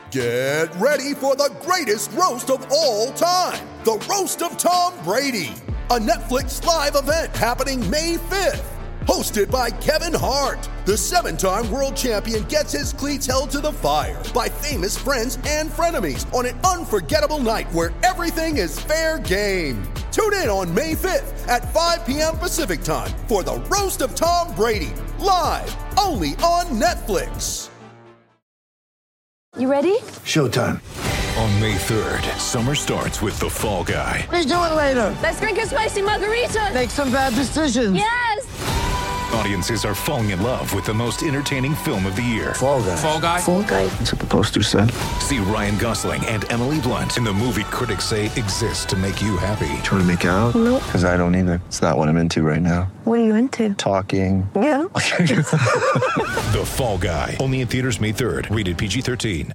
Get ready for the greatest roast of all time, the Roast of Tom Brady, a Netflix live event happening May 5th. Hosted by Kevin Hart, the 7-time world champion gets his cleats held to the fire by famous friends and frenemies on an unforgettable night where everything is fair game. Tune in on May 5th at 5 p.m. Pacific time for the Roast of Tom Brady, live only on Netflix. You ready? Showtime. On May 3rd, summer starts with The Fall Guy. Let's do it later. Let's drink a spicy margarita. Make some bad decisions. Yes! Audiences are falling in love with the most entertaining film of the year. Fall Guy. Fall Guy? Fall Guy. That's what the poster said. See Ryan Gosling and Emily Blunt in the movie critics say exists to make you happy. Trying to make it out? Nope. Because I don't either. It's not what I'm into right now. What are you into? Talking. Yeah. The Fall Guy. Only in theaters May 3rd. Rated PG-13.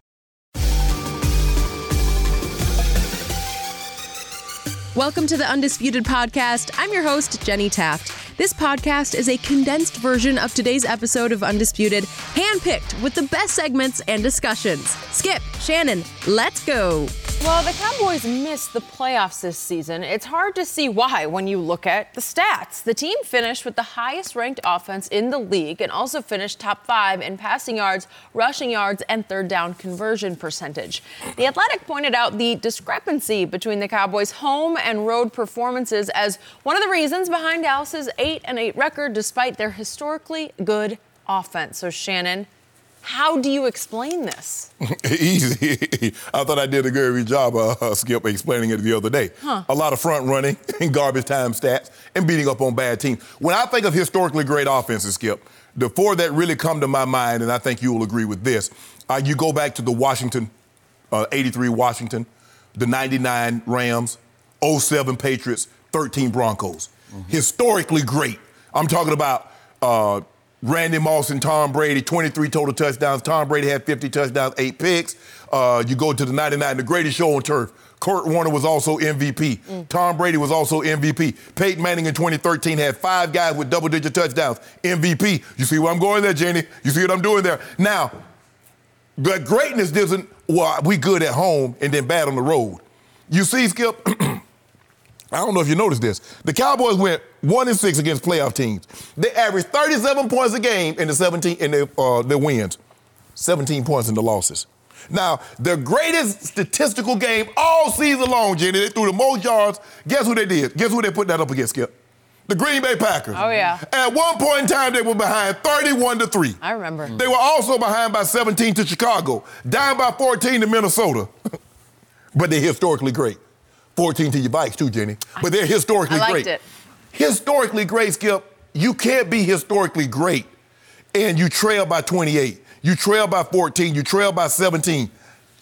Welcome to the Undisputed Podcast. I'm your host, Jenny Taft. This podcast is a condensed version of today's episode of Undisputed, handpicked with the best segments and discussions. Skip, Shannon, let's go. Well, the Cowboys missed the playoffs this season. It's hard to see why when you look at the stats. The team finished with the highest-ranked offense in the league and also finished top 5 in passing yards, rushing yards, and third down conversion percentage. The Athletic pointed out the discrepancy between the Cowboys' home and road performances as one of the reasons behind Dallas's 8-8 record despite their historically good offense. So, Shannon, how do you explain this? Easy. I thought I did a good job, Skip, explaining it the other day. A lot of front running and garbage time stats and beating up on bad teams. When I think of historically great offenses, Skip, the four that really come to my mind, and I think you will agree with this, you go back to the Washington, 83 Washington, the 99 Rams, 07 Patriots, 13 Broncos. Historically great. I'm talking about Randy Moss and Tom Brady, 23 total touchdowns. Tom Brady had 50 touchdowns, 8 picks. You go to the 99, the greatest show on turf. Kurt Warner was also MVP. Tom Brady was also MVP. Peyton Manning in 2013 had 5 guys with double-digit touchdowns. MVP. You see where I'm going there, Jenny? You see what I'm doing there? Now, the greatness doesn't, well, we good at home and then bad on the road. You see, Skip, I don't know if you noticed this. The Cowboys went 1-6 against playoff teams. They averaged 37 points a game in their wins, 17 points in the losses. Now, the greatest statistical game all season long, Jenny, they threw the most yards. Guess who they did? Guess who they put that up against, Skip? The Green Bay Packers. Oh, yeah. At one point in time, they were behind 31-3. I remember. They were also behind by 17 to Chicago, down by 14 to Minnesota. But they're historically great. 14 to your Vikes, too, Jenny. But they're historically great. I liked it. Historically great, Skip. You can't be historically great and you trail by 28. You trail by 14. You trail by 17.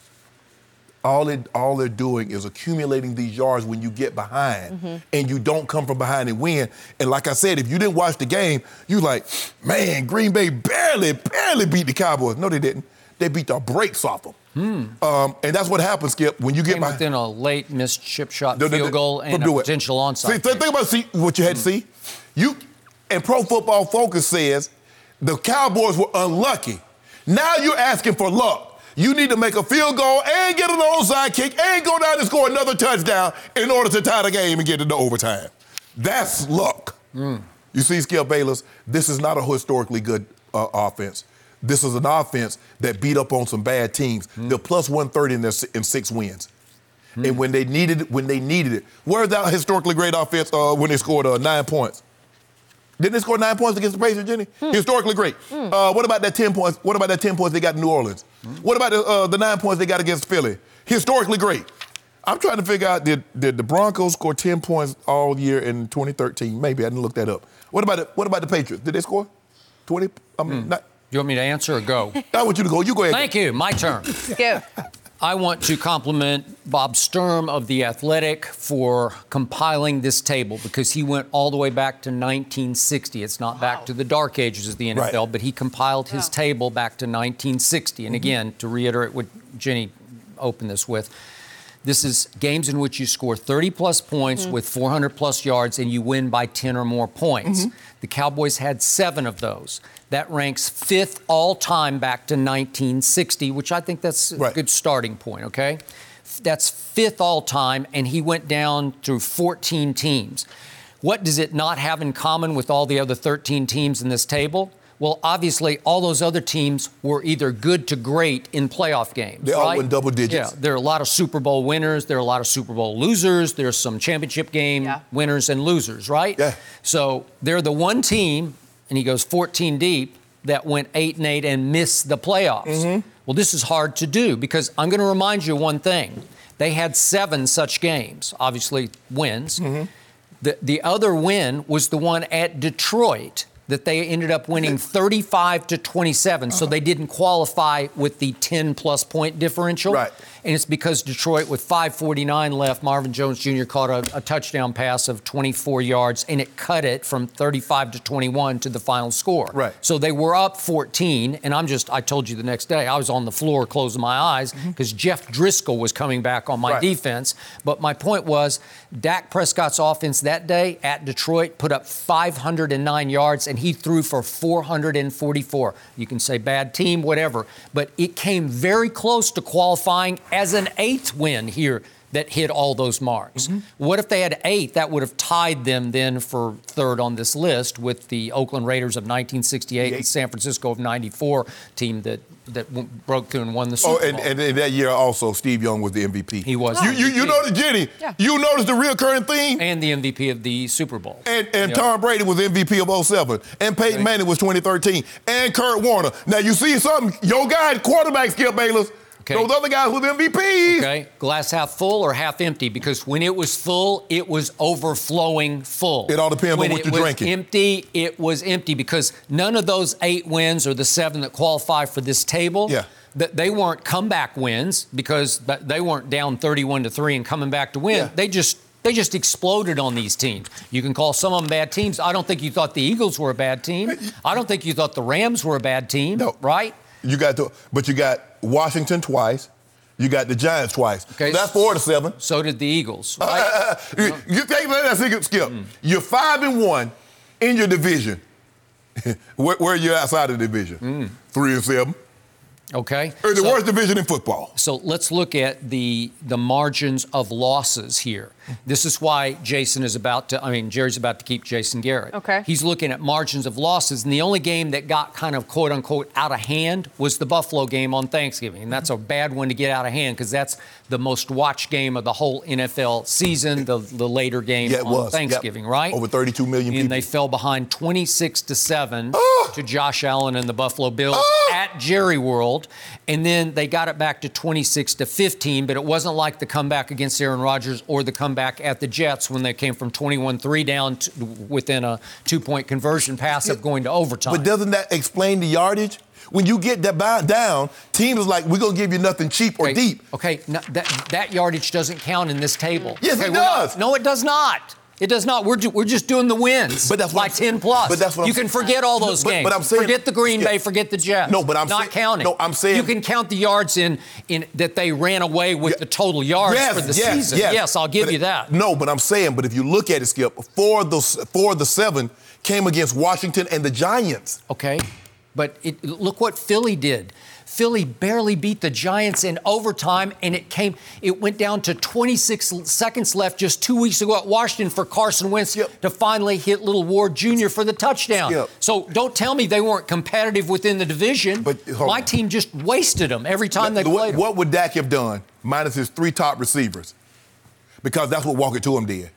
All they're doing is accumulating these yards when you get behind and you don't come from behind and win. And like I said, if you didn't watch the game, you're like, man, Green Bay barely beat the Cowboys. No, they didn't. They beat the brakes off them. And that's what happens, Skip, when you get behind. Within a late missed chip shot field goal and a potential onside. Think about what you had to see. And Pro Football Focus says the Cowboys were unlucky. Now you're asking for luck. You need to make a field goal and get an onside kick and go down and score another touchdown in order to tie the game and get into overtime. That's luck. You see, Skip Bayless, this is not a historically good offense. This is an offense that beat up on some bad teams. They're plus 130 in 6 wins. And when they needed it, where's that historically great offense when they scored 9 points? Didn't they score 9 points against the Patriots, Jenny? Historically great. What about that 10 points? What about that 10 points they got in New Orleans? What about the 9 points they got against Philly? Historically great. I'm trying to figure out, did the Broncos score 10 points all year in 2013? Maybe, I didn't look that up. What about the Patriots? Did they score 20? You want me to answer or go? I want you to go. You go ahead. Thank you. My turn. Go. I want to compliment Bob Sturm of The Athletic for compiling this table because he went all the way back to 1960. It's not back to the dark ages of the NFL, but he compiled his table back to 1960. And again, to reiterate what Jenny opened this with, this is games in which you score 30-plus points with 400-plus yards and you win by 10 or more points. The Cowboys had 7 of those. That ranks 5th all-time back to 1960, which I think that's a good starting point, okay? That's 5th all-time, and he went down through 14 teams. What does it not have in common with all the other 13 teams in this table? Well, obviously, all those other teams were either good to great in playoff games. They all win double digits. Yeah, there are a lot of Super Bowl winners. There are a lot of Super Bowl losers. There's some championship game winners and losers, right? Yeah. So they're the one team, and he goes 14 deep, that went 8-8 and missed the playoffs. Mm-hmm. Well, this is hard to do because I'm going to remind you one thing. They had 7 such games, obviously wins. Mm-hmm. The other win was the one at Detroit that they ended up winning 35-27. So they didn't qualify with the 10-plus point differential. Right. And it's because Detroit, with 5:49 left, Marvin Jones Jr. caught a touchdown pass of 24 yards, and it cut it from 35-21 to the final score. Right. So they were up 14, and I told you the next day, I was on the floor closing my eyes because Jeff Driscoll was coming back on my defense. But my point was, Dak Prescott's offense that day at Detroit put up 509 yards, and he threw for 444. You can say bad team, whatever, but it came very close to qualifying as an 8th win here that hit all those marks. What if they had 8? That would have tied them then for 3rd on this list with the Oakland Raiders of 1968 and San Francisco of 94 team that broke through and won the Super Bowl. And in that year also, Steve Young was the MVP. He was. You notice, Jenny, you notice the reoccurring theme? And the MVP of the Super Bowl. And Tom Brady was MVP of 07. And Peyton Manning was 2013. And Kurt Warner. Now, you see something? Your guy, quarterback, Skip Bayless, those other guys were the MVPs. Okay, glass half full or half empty? Because when it was full, it was overflowing full. It all depends on what you're drinking. When it was empty, it was empty because none of those 8 wins or the 7 that qualify for this table, they weren't comeback wins because they weren't down 31-3 and coming back to win. They just exploded on these teams. You can call some of them bad teams. I don't think you thought the Eagles were a bad team. I don't think you thought the Rams were a bad team, right? You got Washington twice. You got the Giants twice. Okay, so that's 4-7. So did the Eagles, right? You take that, Skip. You're 5-1 in your division. Where are you outside of the division? 3-7. Okay. Or the worst division in football. So let's look at the margins of losses here. This is why Jerry's about to keep Jason Garrett. Okay. He's looking at margins of losses, and the only game that got kind of quote-unquote out of hand was the Buffalo game on Thanksgiving. And that's a bad one to get out of hand because that's the most watched game of the whole NFL season, the later game on Thanksgiving, right? Over 32 million people. And they fell behind 26-7 to Josh Allen and the Buffalo Bills at Jerry World. And then they got it back to 26-15, but it wasn't like the comeback against Aaron Rodgers or the comeback at the Jets when they came from 21-3 down to within a 2-point conversion pass of going to overtime. But doesn't that explain the yardage? When you get that down, teams are like, we're going to give you nothing cheap or deep. Okay, that yardage doesn't count in this table. Yes, it does. No, it does not. It does not. We're just doing the wins by 10 plus. But that's what you can forget all those games. But I'm saying, forget the Green Bay, forget the Jets. No, but I'm not counting. No, I'm saying you can count the yards in that they ran away with the total yards for the season. Yes, I'll give you that. No, but I'm saying, but if you look at it, Skip, 4 of the 7 came against Washington and the Giants. Okay, but look what Philly did. Philly barely beat the Giants in overtime, and it went down to 26 seconds left just 2 weeks ago at Washington for Carson Wentz to finally hit Little Ward Jr. for the touchdown. So don't tell me they weren't competitive within the division. But my team just wasted them every time they played them. What would Dak have done minus his 3 top receivers? Because that's what Walker to him did.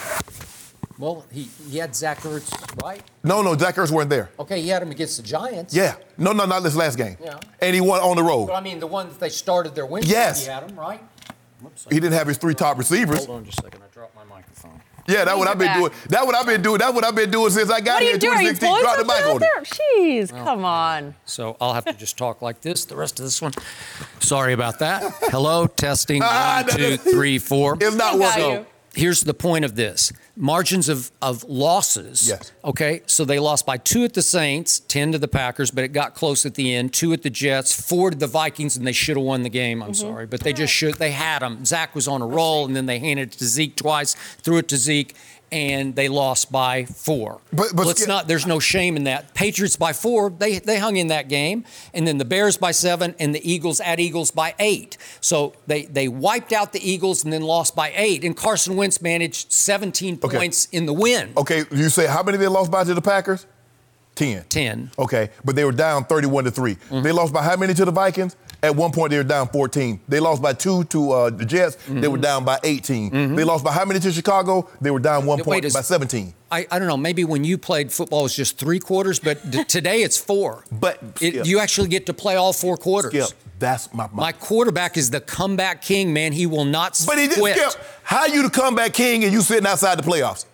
Well, he had Zach Ertz, right? No, Zach Ertz weren't there. Okay, he had him against the Giants. Yeah. No, not this last game. Yeah. And he won on the road. But I mean, the one that they started their win. Yes. He had him, right? Whoops, he didn't have his 3 top receivers. Hold on just a second. I dropped my microphone. Yeah, that's what I've been doing. That's what I've been doing since I got here in 2016. Drop the mic on there. Jeez, come on. So I'll have to just talk like this the rest of this one. Sorry about that. Hello, testing. 1, 2, 3, 4. It's not working. So here's the point of this. Margins of losses. Yes. Okay, so they lost by 2 at the Saints, 10 to the Packers, but it got close at the end. 2 at the Jets, 4 to the Vikings, and they should have won the game. I'm sorry, but they just should. They had them. Zach was on a roll, and then they handed it to Zeke twice, threw it to Zeke, and they lost by 4. But There's no shame in that. Patriots by 4, they hung in that game, and then the Bears by 7, and the Eagles by 8. So they wiped out the Eagles and then lost by 8, and Carson Wentz managed 17 points in the win. Okay, you say how many they lost by to the Packers? 10. Okay, but they were down 31-3. They lost by how many to the Vikings? At one point, they were down 14. They lost by 2 to the Jets. They were down by 18. They lost by how many to Chicago? They were down 1 point by 17. I don't know. Maybe when you played football, it was just 3 quarters, but today it's 4. But you actually get to play all 4 quarters. Skip, that's my quarterback is the comeback king, man. He will not But he did, quit. Skip, how you the comeback king and you sitting outside the playoffs?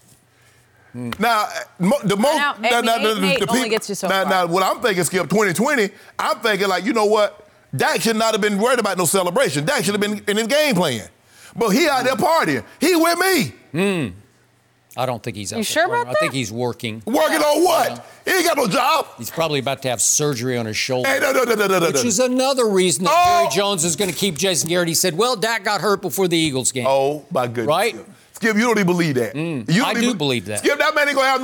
Now, the most only gets you so far. Now, what I'm thinking, Skip, 2020, I'm thinking like, you know what? Dak should not have been worried about no celebration. Dak should have been in his game plan. But he out there partying. He with me. I don't think he's out You there sure partying. about that? I think he's working. Working on what? He ain't got no job. He's probably about to have surgery on his shoulder. Hey, no. Which is another reason that Jerry Jones is going to keep Jason Garrett. He said, well, Dak got hurt before the Eagles game. Oh, my goodness. Right? Skip, you don't even believe that. I do believe that. Skip, that man ain't going to have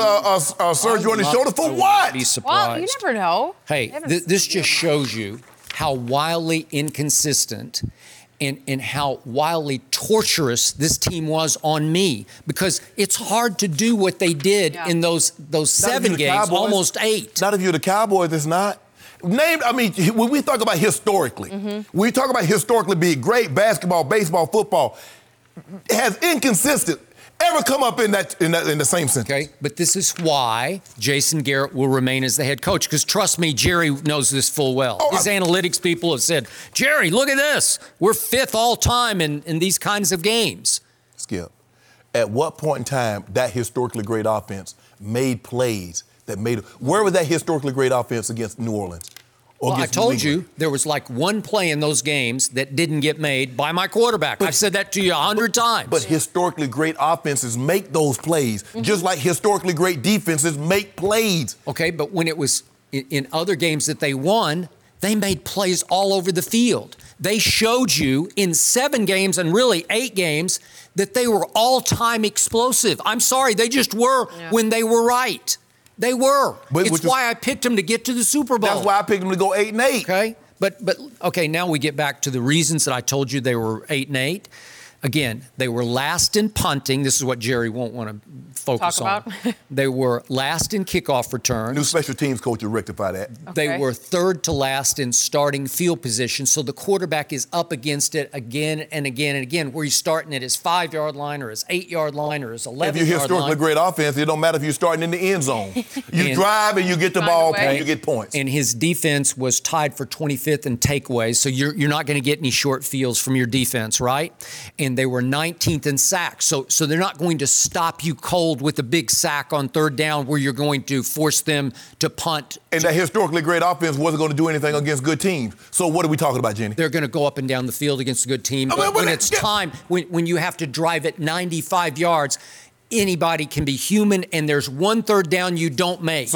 no surgery on his shoulder for what? Be surprised. Well, you never know. Hey, this just shows you how wildly inconsistent and how wildly torturous this team was on me, because it's hard to do what they did in those 7 games, almost 8. Not if you're the Cowboys, it's not. When we talk about historically, when we talk about historically being great basketball, baseball, football, has inconsistent ever come up in the same sentence? Okay, but this is why Jason Garrett will remain as the head coach, because trust me, Jerry knows this full well. His analytics people have said, Jerry, look at this. We're 5th all time in these kinds of games. Skip, at what point in time that historically great offense made plays where was that historically great offense against New Orleans? Well, I told you there was like one play in those games that didn't get made by my quarterback. I've said that to you 100 times. But historically great offenses make those plays, just like historically great defenses make plays. Okay, but when it was in other games that they won, they made plays all over the field. They showed you in 7 games and really 8 games that they were all-time explosive. I'm sorry, they just were when they were right. They were. It's why I picked them to get to the Super Bowl. That's why I picked them to go 8-8. Okay, but okay, now we get back to the reasons that I told you they were 8-8. Again, they were last in punting. This is what Jerry won't want to focus on. They were last in kickoff returns. New special teams coach will rectify that. Okay. They were 3rd to last in starting field position. So the quarterback is up against it again and again and again, where he's starting at his 5-yard line or his 8-yard line or his 11-yard line. If you're historically great offense, it don't matter if you're starting in the end zone. You drive and you get the ball and you get points. And his defense was tied for 25th in takeaways. So you're not going to get any short fields from your defense, right? And they were 19th in sacks. So they're not going to stop you cold with a big sack on 3rd down where you're going to force them to punt. And that historically great offense wasn't going to do anything against good teams. So what are we talking about, Jenny? They're going to go up and down the field against a good team. But when it's time, when you have to drive it 95 yards, anybody can be human, and there's 1 3rd down you don't make.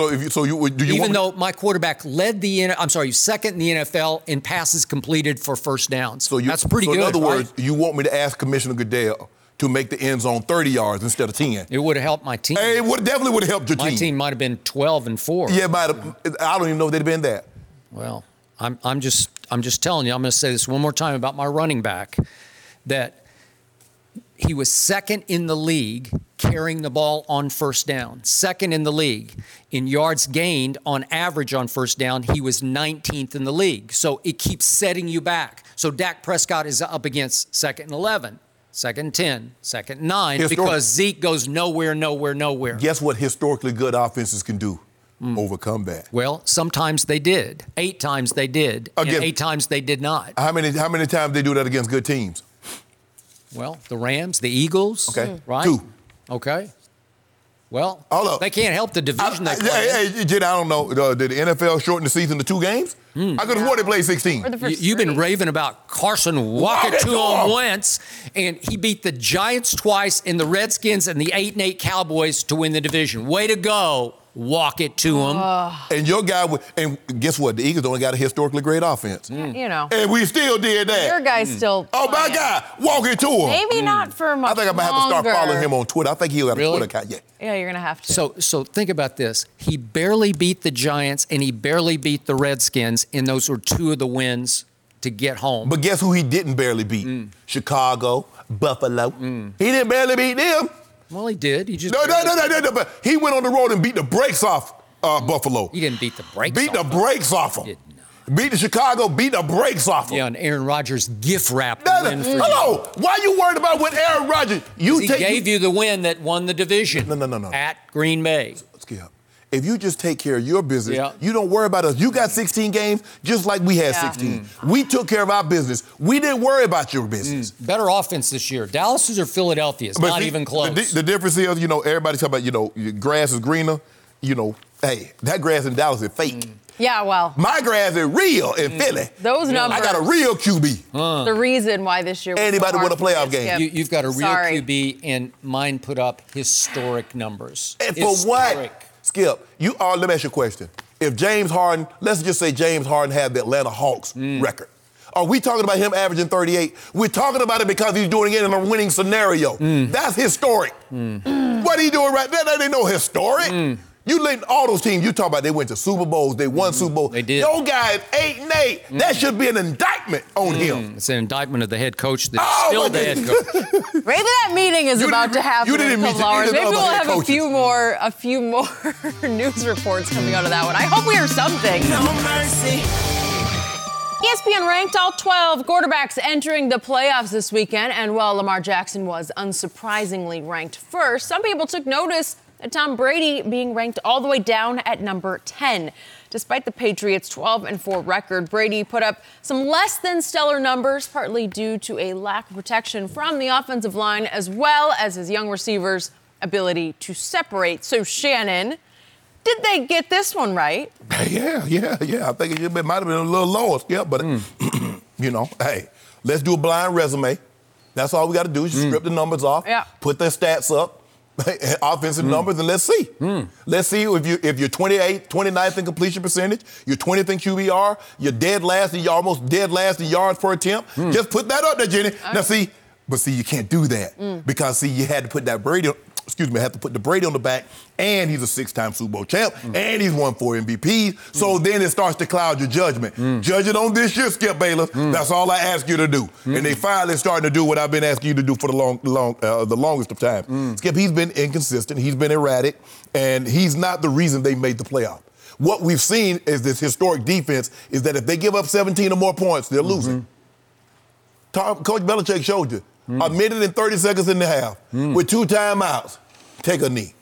Even though my quarterback led 2nd in the NFL in passes completed for 1st downs. That's pretty good. In other words, you want me to ask Commissioner Goodell to make the end zone 30 yards instead of 10. It would have helped my team. Hey, it definitely would have helped your team. My team might have been 12-4. Yeah, I don't even know if they'd have been that. Well, I'm just telling you. I'm going to say this one more time about my running back, that he was 2nd in the league carrying the ball on 1st down. 2nd in the league. In yards gained on average on 1st down, he was 19th in the league. So it keeps setting you back. So Dak Prescott is up against 2nd and 11, 2nd and 10, 2nd and 9, because Zeke goes nowhere. Guess what historically good offenses can do? Overcome that. Well, sometimes they did. 8 times they did, and 8 times they did not. How many times they do that against good teams? Well, the Rams, the Eagles. Okay. Right? 2. Okay. Well, hold up. They can't help the division they play. Hey, Jenny, I don't know. Did the NFL shorten the season to 2 games? I could have sworn they played 16. You've been raving about Carson walking to him Wentz, and he beat the Giants twice and the Redskins and the 8-8 Cowboys to win the division. Way to go. walk it to him. And your guy, and guess what? The Eagles only got a historically great offense. You know. And we still did that. Your guy's still. Oh, my guy, walk it to him. Maybe not for much I think I might have to start following him on Twitter. I think he'll have a Twitter account. Yeah, you're going to have to. So think about this. He barely beat the Giants and he barely beat the Redskins, and those were two of the wins to get home. But guess who he didn't barely beat? Chicago, Buffalo. He didn't barely beat them. Well, he did. He just No. But he went on the road and beat the brakes off Buffalo. He didn't beat the brakes Beat the brakes off them. Beat the Chicago, beat the brakes off them. Yeah, and Aaron Rodgers gift wrapped No, the win for you. hello, why are you worried about when Aaron Rodgers? He gave you the win that won the division. No. At Green Bay. Skip. If you just take care of your business, you don't worry about us. You got 16 games just like we had 16. We took care of our business. We didn't worry about your business. Better offense this year. Dallas's or Philadelphia's, not even close. The difference is, everybody's talking about, your grass is greener. Hey, that grass in Dallas is fake. Yeah, well. My grass is real in Philly. Those numbers. I got a real QB. The reason why this year. Anybody win a playoff game. You've got a real QB, and mine put up historic numbers. And for what? Skip, let me ask you a question. If James Harden, let's just say James Harden had the Atlanta Hawks record. Are we talking about him averaging 38? We're talking about it because he's doing it in a winning scenario. That's historic. What are you doing right there? That ain't no historic. You let all those teams you talk about, they went to Super Bowls, they won Super Bowls. They did. Your guy is 8-8. That should be an indictment on him. It's an indictment of the head coach that's still the head coach. Maybe that meeting is about to happen in a couple hours. Maybe we'll have a few more news reports coming out of that one. I hope we hear something. No mercy. ESPN ranked all 12 quarterbacks entering the playoffs this weekend, and while Lamar Jackson was unsurprisingly ranked first, some people took notice at Tom Brady being ranked all the way down at number 10. Despite the Patriots' 12-4 record, Brady put up some less than stellar numbers, partly due to a lack of protection from the offensive line, as well as his young receivers' ability to separate. So, Shannon, did they get this one right? Yeah. I think it might have been a little lower, but, hey, let's do a blind resume. That's all we got to do is strip the numbers off, put their stats up, offensive numbers, and let's see. Let's see if you're 29th in completion percentage, you're 20th in QBR, you're dead last, and you're almost dead last in yards per attempt. Just put that up there, Jenny. Now see, you can't do that because you had to put that Brady. Have to put the Brady on the back, and he's a 6-time Super Bowl champ, and he's won 4 MVPs. So then it starts to cloud your judgment. Judge it on this year, Skip Bayless. That's all I ask you to do. And they finally starting to do what I've been asking you to do for the longest of time. Skip, he's been inconsistent, he's been erratic, and he's not the reason they made the playoff. What we've seen is this historic defense is that if they give up 17 or more points, they're losing. Coach Belichick showed you. A minute and 30 seconds in the half with 2 timeouts. Take a knee.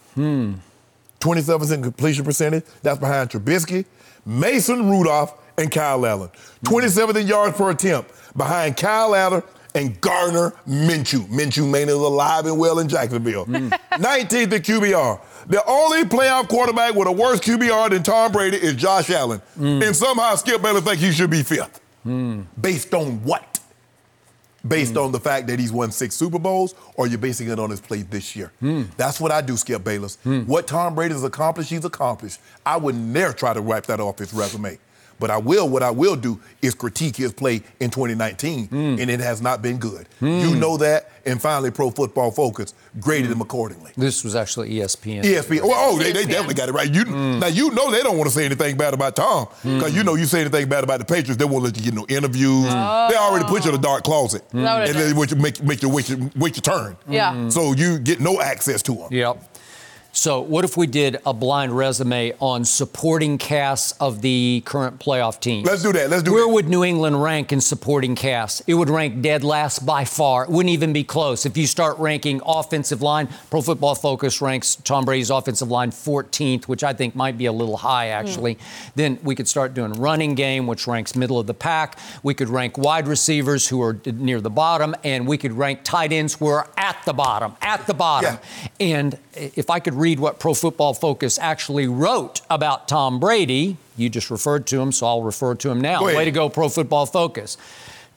27% completion percentage. That's behind Trubisky, Mason Rudolph, and Kyle Allen. 27th in yards per attempt behind Kyle Allen and Gardner Minshew. Minshew mania is alive and well in Jacksonville. 19th in QBR. The only playoff quarterback with a worse QBR than Tom Brady is Josh Allen. And somehow Skip Bayless thinks he should be 5th. Based on what? Based on the fact that he's won 6 Super Bowls, or you're basing it on his play this year? That's what I do, Skip Bayless. What Tom Brady has accomplished, he's accomplished. I would never try to wipe that off his resume. But what I will do is critique his play in 2019, and it has not been good. You know that, and finally Pro Football Focus graded him accordingly. This was actually ESPN. They definitely got it right. Now, they don't want to say anything bad about Tom, because you say anything bad about the Patriots, they won't let you get no interviews. They already put you in a dark closet, and they make you wait your turn. So you get no access to them. Yep. So what if we did a blind resume on supporting casts of the current playoff teams? Let's do that. Where would New England rank in supporting casts? It would rank dead last by far. It wouldn't even be close. If you start ranking offensive line, Pro Football Focus ranks Tom Brady's offensive line 14th, which I think might be a little high, actually. Then we could start doing running game, which ranks middle of the pack. We could rank wide receivers, who are near the bottom, and we could rank tight ends, who are at the bottom. Yeah. And if I could read what Pro Football Focus actually wrote about Tom Brady, you just referred to him, so I'll refer to him now. Way to go, Pro Football Focus.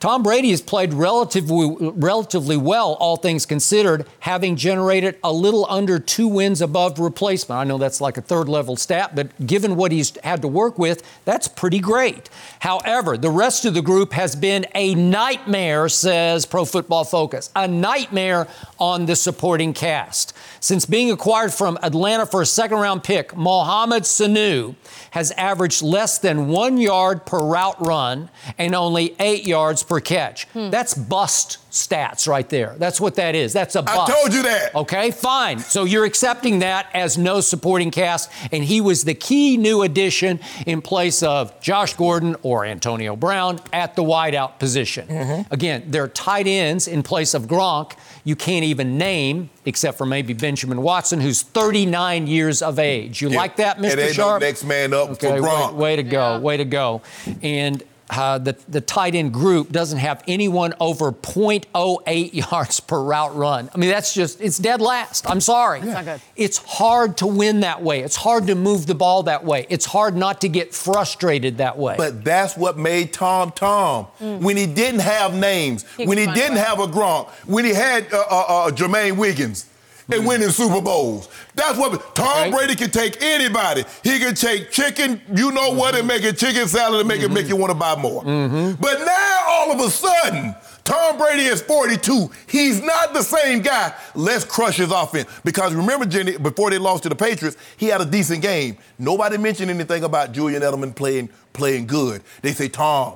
Tom Brady has played relatively well, all things considered, having generated a little under 2 wins above replacement. I know that's like a third-level stat, but given what he's had to work with, that's pretty great. However, the rest of the group has been a nightmare, says Pro Football Focus. A nightmare on the supporting cast. Since being acquired from Atlanta for a second-round pick, Mohamed Sanu has averaged less than 1 yard per route run and only 8 yards per catch. That's bust stats right there. That's what that is. That's a bust. I told you that. Okay, fine. So you're accepting that as no supporting cast, and he was the key new addition in place of Josh Gordon or Antonio Brown at the wideout position. Again, they're tight ends in place of Gronk. You can't even name, except for maybe Benjamin Watson, who's 39 years of age. You like that, Mr. And they Sharp? no next man up for Gronk. Way to go. Way to go. And the tight end group doesn't have anyone over 0.08 yards per route run. I mean, it's dead last. I'm sorry. It's not good. It's hard to win that way. It's hard to move the ball that way. It's hard not to get frustrated that way. But that's what made Tom Tom. When he didn't have names, when he didn't have a Gronk, when he had Jermaine Wiggins and winning Super Bowls. That's what Tom Brady can take anybody. He can take chicken, and make a chicken salad and make it make you want to buy more. But now, all of a sudden, Tom Brady is 42. He's not the same guy. Let's crush his offense. Because remember, Jenny, before they lost to the Patriots, he had a decent game. Nobody mentioned anything about Julian Edelman playing good. They say Tom.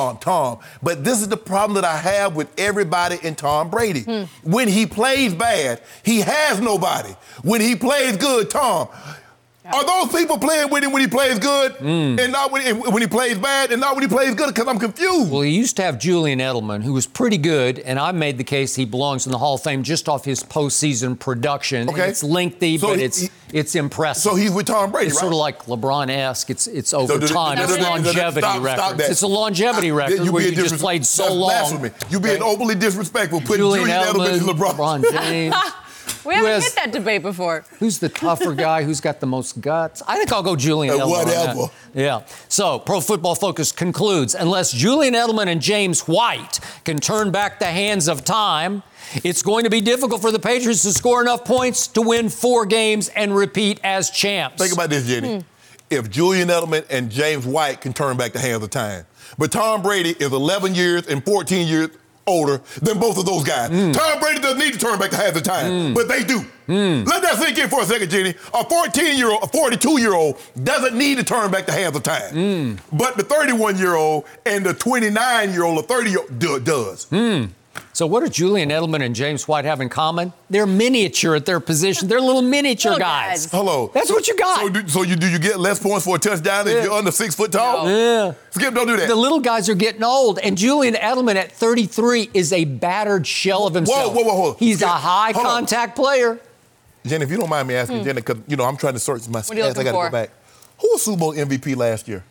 But this is the problem that I have with everybody in Tom Brady. When he plays bad, he has nobody. When he plays good, Tom. Are those people playing with him when he plays good and not when he plays bad and not when he plays good? Because I'm confused. Well, he used to have Julian Edelman, who was pretty good, and I made the case he belongs in the Hall of Fame just off his postseason production. Okay. It's lengthy, but it's impressive. So he's with Tom Brady, it's right? sort of like LeBron-esque. It's over time. It's a longevity record. Stop that. It's a longevity record where you just played so long. Blasphemy. You're being overly disrespectful putting Julian Edelman and LeBron James. We haven't hit that debate before. Who's the tougher guy? Who's got the most guts? I think I'll go Julian Edelman. Whatever. Yeah. So, Pro Football Focus concludes, unless Julian Edelman and James White can turn back the hands of time, it's going to be difficult for the Patriots to score enough points to win 4 games and repeat as champs. Think about this, Jenny. If Julian Edelman and James White can turn back the hands of time, but Tom Brady is 11 years and 14 years older than both of those guys. Tom Brady doesn't need to turn back the hands of time, but they do. Let that sink in for a second, Jenny. A 14-year-old, a 42-year-old doesn't need to turn back the hands of time. But the 31-year-old and the 29-year-old or 30-year-old does. So what do Julian Edelman and James White have in common? They're miniature at their position. They're little miniature guys. Hello. That's what you got. So do you get less points for a touchdown if you're under 6 foot tall? Yeah. Skip, don't do that. The little guys are getting old, and Julian Edelman at 33 is a battered shell of himself. Whoa. He's a high-contact player. Jenny, if you don't mind me asking, Jenny, because, I'm trying to search my stats. I got to go back. Who was Super Bowl MVP last year?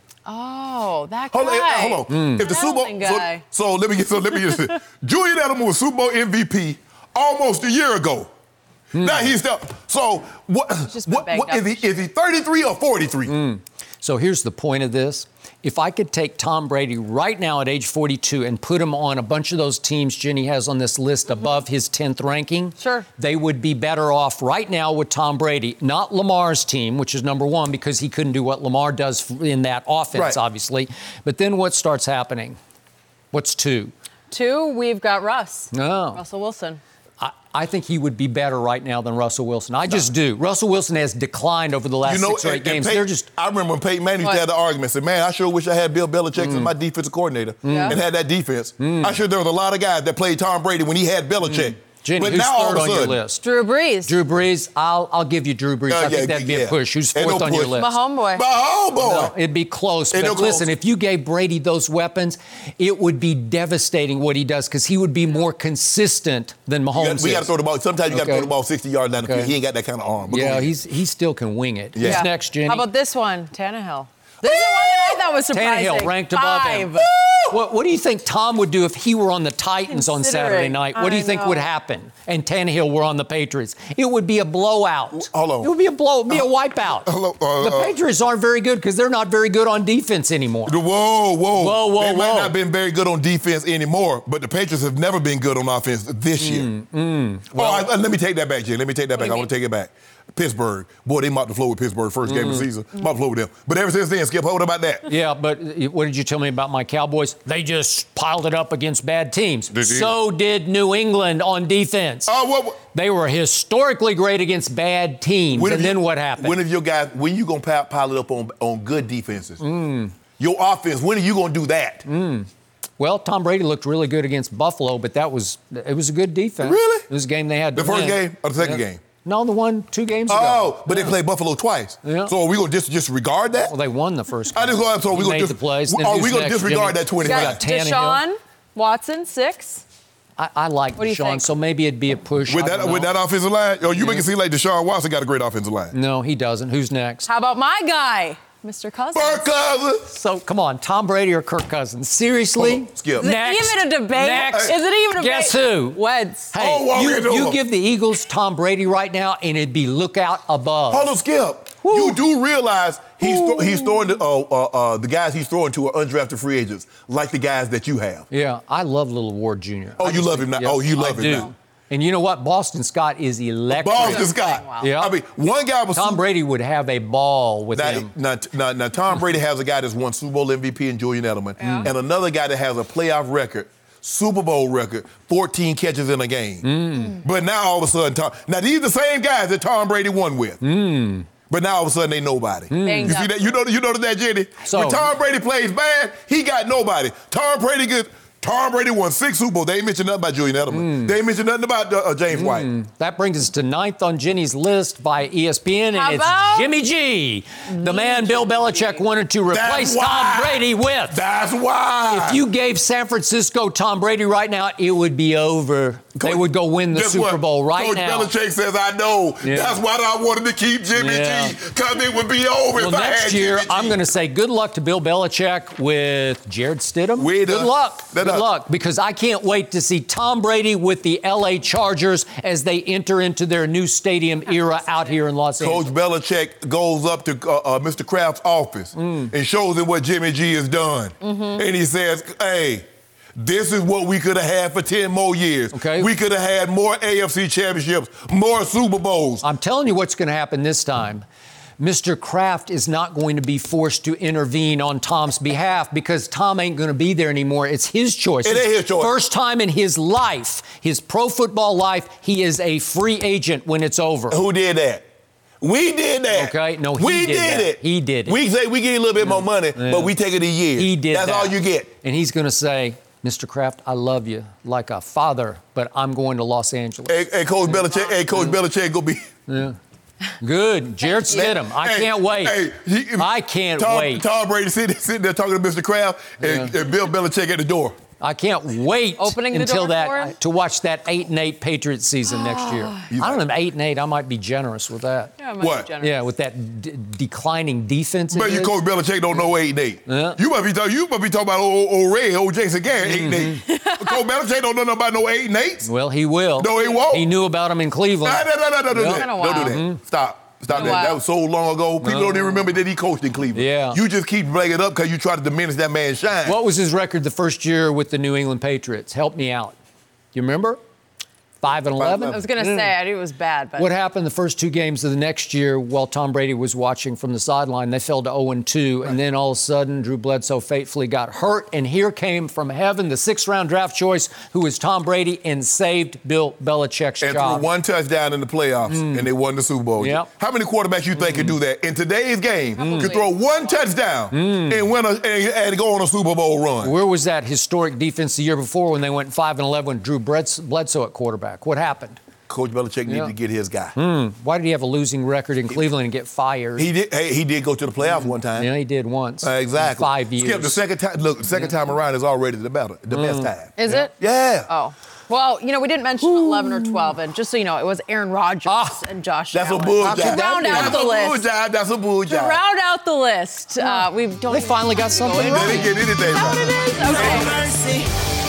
Oh, that guy. Hold on. If the Super Bowl guy. So let me get this. Julian Edelman was Super Bowl MVP almost a year ago. Now he's still. So what is he 33 or 43? So here's the point of this. If I could take Tom Brady right now at age 42 and put him on a bunch of those teams Jenny has on this list above his 10th ranking, they would be better off right now with Tom Brady. Not Lamar's team, which is number 1, because he couldn't do what Lamar does in that offense, obviously. But then what starts happening? What's 2? 2, we've got Russ. No. Russell Wilson. I think he would be better right now than Russell Wilson. I just do. Russell Wilson has declined over the last 6 or 8 games. I remember when Peyton Manning used to have the argument. Said, man, I sure wish I had Bill Belichick as my defensive coordinator and had that defense. I sure there was a lot of guys that played Tom Brady when he had Belichick. Jenny, but who's now third on your list? Drew Brees. Drew Brees, I'll give you Drew Brees. I think that'd be a push. Who's fourth on your list? My homeboy. No, it'd be close. But listen, if you gave Brady those weapons, it would be devastating what he does because he would be more consistent than Mahomes. We got to throw the ball. Sometimes you got to throw the ball 60 yards down the field. He ain't got that kind of arm. He still can wing it. Who's next, Jenny? How about this one? Tannehill. This is one that I thought was surprising. Tannehill ranked above him. What do you think Tom would do if he were on the Titans on Saturday night? What do you think would happen? And Tannehill were on the Patriots. It would be a blowout. Hold on. It would be a wipeout. The Patriots aren't very good because they're not very good on defense anymore. Whoa. They might not have been very good on defense anymore, but the Patriots have never been good on offense this year. Let me take that back, Jay. Let me take that back. I want to take it back. Pittsburgh. Boy, they mopped the floor with Pittsburgh first game of the season. Mopped the floor with them. But ever since then, Skip, what about that? Yeah, but what did you tell me about my Cowboys? They just piled it up against bad teams. So did New England on defense. They were historically great against bad teams. Then what happened? When you going to pile it up on good defenses? Your offense, when are you going to do that? Well, Tom Brady looked really good against Buffalo, but it was a good defense. Really? It was a game they had to win. The first game or the second game? No, the one 2 games ago. Oh, but they played Buffalo twice. Yeah. So are we going to disregard that? Well, they won the first game. Are we going to disregard that 25? Deshaun Watson, 6. I like Deshaun, so maybe it'd be a push. With that offensive line? You make it seem like Deshaun Watson got a great offensive line. No, he doesn't. Who's next? How about my guy? Mr. Cousins. Kirk Cousins. So, come on, Tom Brady or Kirk Cousins? Seriously? Skip. Is it even a debate? Next. Is it even a debate? Guess who? Wentz. Hey, you give the Eagles Tom Brady right now, and it'd be lookout above. Hold on, Skip. Woo. You do realize he's throwing the guys he's throwing to are undrafted free agents, like the guys that you have. Yeah, I love Little Ward Jr. Oh, you love him now? Oh, you love him now? And you know what? Boston Scott is electric. Boston Scott. Wow. Yeah. I mean, one guy was... Tom Brady would have a ball with him. Now, Tom Brady has a guy that's won Super Bowl MVP in Julian Edelman, and another guy that has a playoff record, Super Bowl record, 14 catches in a game. But now, all of a sudden, these are the same guys that Tom Brady won with. But now, all of a sudden, they nobody. You see that? You notice that, Jenny? So, when Tom Brady plays bad, he got nobody. Tom Brady won 6 Super Bowls. They ain't mentioned nothing about Julian Edelman. They ain't mentioned nothing about James White. That brings us to 9th on Jenny's list by ESPN, and it's Jimmy G, the man Bill Belichick wanted to replace Tom Brady with. That's why. If you gave San Francisco Tom Brady right now, it would be over. They would go win the Super Bowl right now. Coach Belichick says, I know. Yeah. That's why I wanted to keep Jimmy G, because it would be over if I had next year, Jimmy G. I'm going to say good luck to Bill Belichick with Jared Stidham. Good luck, because I can't wait to see Tom Brady with the L.A. Chargers as they enter into their new stadium era out here in Los Angeles. Coach Belichick goes up to Mr. Kraft's office and shows him what Jimmy G has done. And he says, hey, this is what we could have had for 10 more years. Okay. We could have had more AFC championships, more Super Bowls. I'm telling you what's going to happen this time. Mr. Kraft is not going to be forced to intervene on Tom's behalf because Tom ain't going to be there anymore. It's his choice. It ain't his choice. First time in his life, his pro football life, he is a free agent when it's over. Who did that? We did that. Okay, no, we did it. He did it. We say we get a little bit more money, but we take it a year. He did That's all you get. And he's going to say, Mr. Kraft, I love you like a father, but I'm going to Los Angeles. Hey, Coach Belichick go be... Yeah. Good. Jared Stidham. I can't wait. I can't wait. Tom Brady sitting there talking to Mr. Kraft and Bill Belichick at the door. I can't wait until to watch that 8-8 Patriots season next year. I don't know, 8-8. I might be generous with that. Yeah, what? Yeah, with that declining defense. But you Coach Belichick don't know 8-8. Yeah. You must be talking about old Jason Garrett 8-8. Coach Belichick don't know nothing about no 8-8s. Well, he will. No, he won't. He knew about them in Cleveland. No, don't do that. Stop that. That was so long ago. People don't even remember that he coached in Cleveland. Yeah. You just keep bringing it up because you try to diminish that man's shine. What was his record the first year with the New England Patriots? Help me out. You remember? 5-11? I was going to say, I knew it was bad. But what happened the first 2 games of the next year while Tom Brady was watching from the sideline? They fell to 0-2, and then all of a sudden, Drew Bledsoe fatefully got hurt, and here came from heaven the 6th-round draft choice, who was Tom Brady, and saved Bill Belichick's job. And threw 1 touchdown in the playoffs, and they won the Super Bowl. Yep. How many quarterbacks you think could do that? In today's game, could throw 1 touchdown and win and go on a Super Bowl run. Where was that historic defense the year before when they went 5-11 with Drew Bledsoe at quarterback? What happened? Coach Belichick needed to get his guy. Why did he have a losing record in Cleveland and get fired? He did go to the playoffs one time. Yeah, he did once. Exactly. 5 years. Skip, the second time around is already the best time. Is it? Yeah. Oh. Well, we didn't mention 11 or 12, and just so you know, it was Aaron Rodgers and Josh That's Allen. a bull job. To round out the list. That's a bull To job. round out the list, They finally got something They right. didn't get anything right. Okay.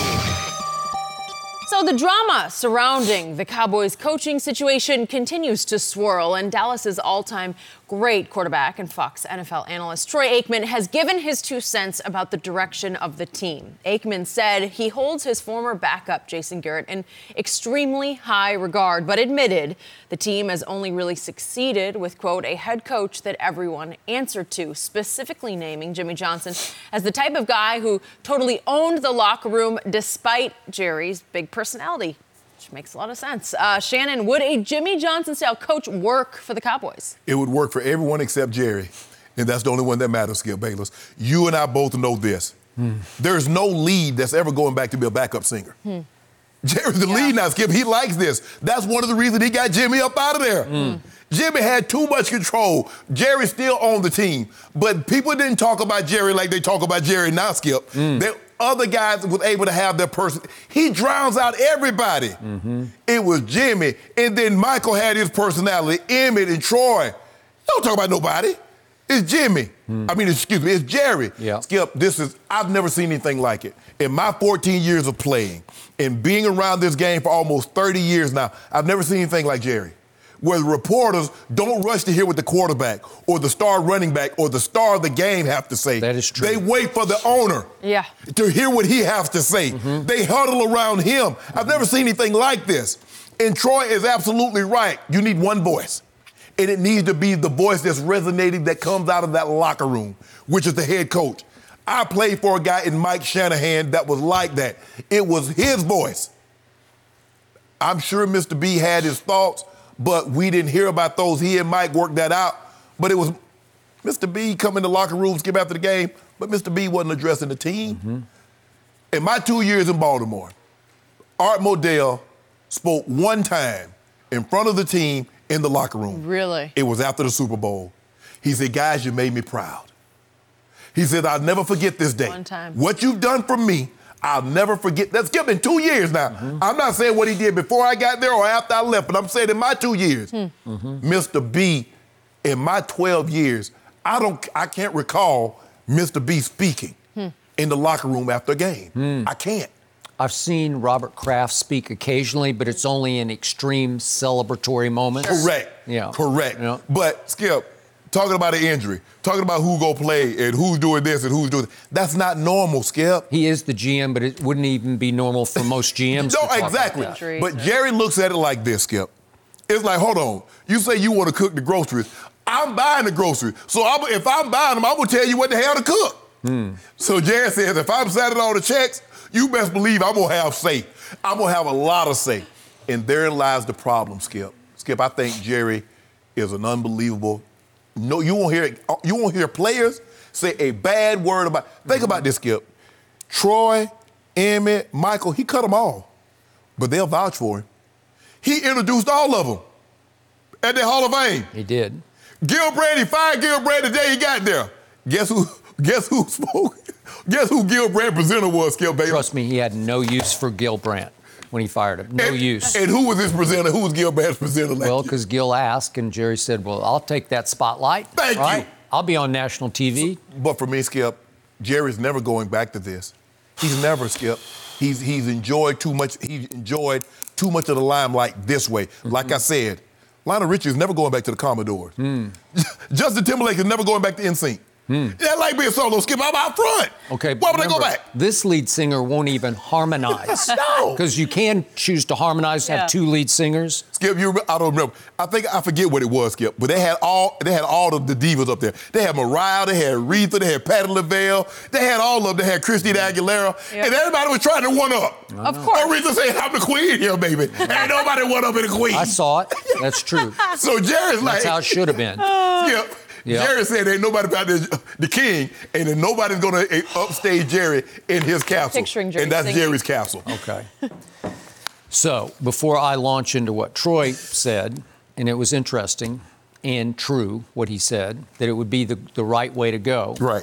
So the drama surrounding the Cowboys' coaching situation continues to swirl, and Dallas's all-time great quarterback and Fox NFL analyst Troy Aikman has given his 2 cents about the direction of the team. Aikman said he holds his former backup, Jason Garrett, in extremely high regard, but admitted the team has only really succeeded with, quote, a head coach that everyone answered to, specifically naming Jimmy Johnson as the type of guy who totally owned the locker room despite Jerry's big personality, which makes a lot of sense. Shannon, would a Jimmy Johnson-style coach work for the Cowboys? It would work for everyone except Jerry. And that's the only one that matters, Skip Bayless. You and I both know this. There's no lead that's ever going back to be a backup singer. Jerry's the lead now, Skip. He likes this. That's one of the reasons he got Jimmy up out of there. Jimmy had too much control. Jerry still owned the team. But people didn't talk about Jerry like they talk about Jerry now, Skip. Other guys was able to have their person. He drowns out everybody. It was Jimmy, and then Michael had his personality, Emmett and Troy. Don't talk about nobody. It's Jimmy. It's Jerry. Yeah. Skip, I've never seen anything like it. In my 14 years of playing and being around this game for almost 30 years now, I've never seen anything like Jerry. Where the reporters don't rush to hear what the quarterback or the star running back or the star of the game have to say. That is true. They wait for the owner to hear what he has to say. They huddle around him. I've never seen anything like this. And Troy is absolutely right. You need one voice. And it needs to be the voice that's resonating that comes out of that locker room, which is the head coach. I played for a guy in Mike Shanahan that was like that. It was his voice. I'm sure Mr. B had his thoughts, but we didn't hear about those. He and Mike worked that out. But it was Mr. B come in the locker room, skip after the game, but Mr. B wasn't addressing the team. In my 2 years in Baltimore, Art Modell spoke one time in front of the team in the locker room. Really? It was after the Super Bowl. He said, guys, you made me proud. He said, I'll never forget this day. One time. What you've done for me, I'll never forget. That's been 2 years now. I'm not saying what he did before I got there or after I left, but I'm saying in my 2 years, Mr. B, in my 12 years, I can't recall Mr. B speaking in the locker room after a game. I can't. I've seen Robert Kraft speak occasionally, but it's only in extreme celebratory moments. Correct. Yeah. Correct. Yeah. But, Skip, talking about an injury, talking about who go play and who's doing this and who's doing that, that's not normal, Skip. He is the GM, but it wouldn't even be normal for most GMs. No, to talk about exactly. that. But Jerry looks at it like this, Skip. It's like, hold on. You say you want to cook the groceries. I'm buying the groceries. So if I'm buying them, I'm going to tell you what the hell to cook. So Jerry says, if I'm signing all the checks, you best believe I'm going to have say. I'm going to have a lot of say. And therein lies the problem, Skip. Skip, I think Jerry is an unbelievable. No, you won't hear players say a bad word about. Think about this, Skip. Troy, Emmett, Michael, he cut them all. But they'll vouch for him. He introduced all of them at the Hall of Fame. He did. Gil Brandt, he fired Gil Brandt the day he got there. Guess who spoke? Guess who Gil Brandt presenter was, Skip Bayless? Trust me, he had no use for Gil Brandt when he fired him. No use. And who was his presenter? Who was Gil Brandt's presenter? Well, because Gil asked, and Jerry said, well, I'll take that spotlight. Thank you. I'll be on national TV. But for me, Skip, Jerry's never going back to this. He's never, Skip. He's enjoyed too much. He enjoyed too much of the limelight this way. Like I said, Lionel Richie is never going back to the Commodores. Justin Timberlake is never going back to NSYNC. That like being solo, Skip. I'm out front. Okay. Why would I go remember, back? This lead singer won't even harmonize. No. Because you can choose to harmonize, have two lead singers. Skip, I don't remember. I forget what it was, Skip. But they had all of the divas up there. They had Mariah, they had Aretha, they had Patti LaBelle, they had all of them. They had Christina Aguilera, and everybody was trying to one up. Of course. Aretha said, "I'm the queen here, baby." Ain't nobody one up in the queen. I saw it. That's true. So Jerry's like, that's how it should have been. Skip. Yep. Jerry said ain't nobody about the king, and then nobody's gonna upstage Jerry in his castle. Picturing Jerry and that's singing. Jerry's castle. Okay. So before I launch into what Troy said, and it was interesting and true what he said, that it would be the right way to go. Right.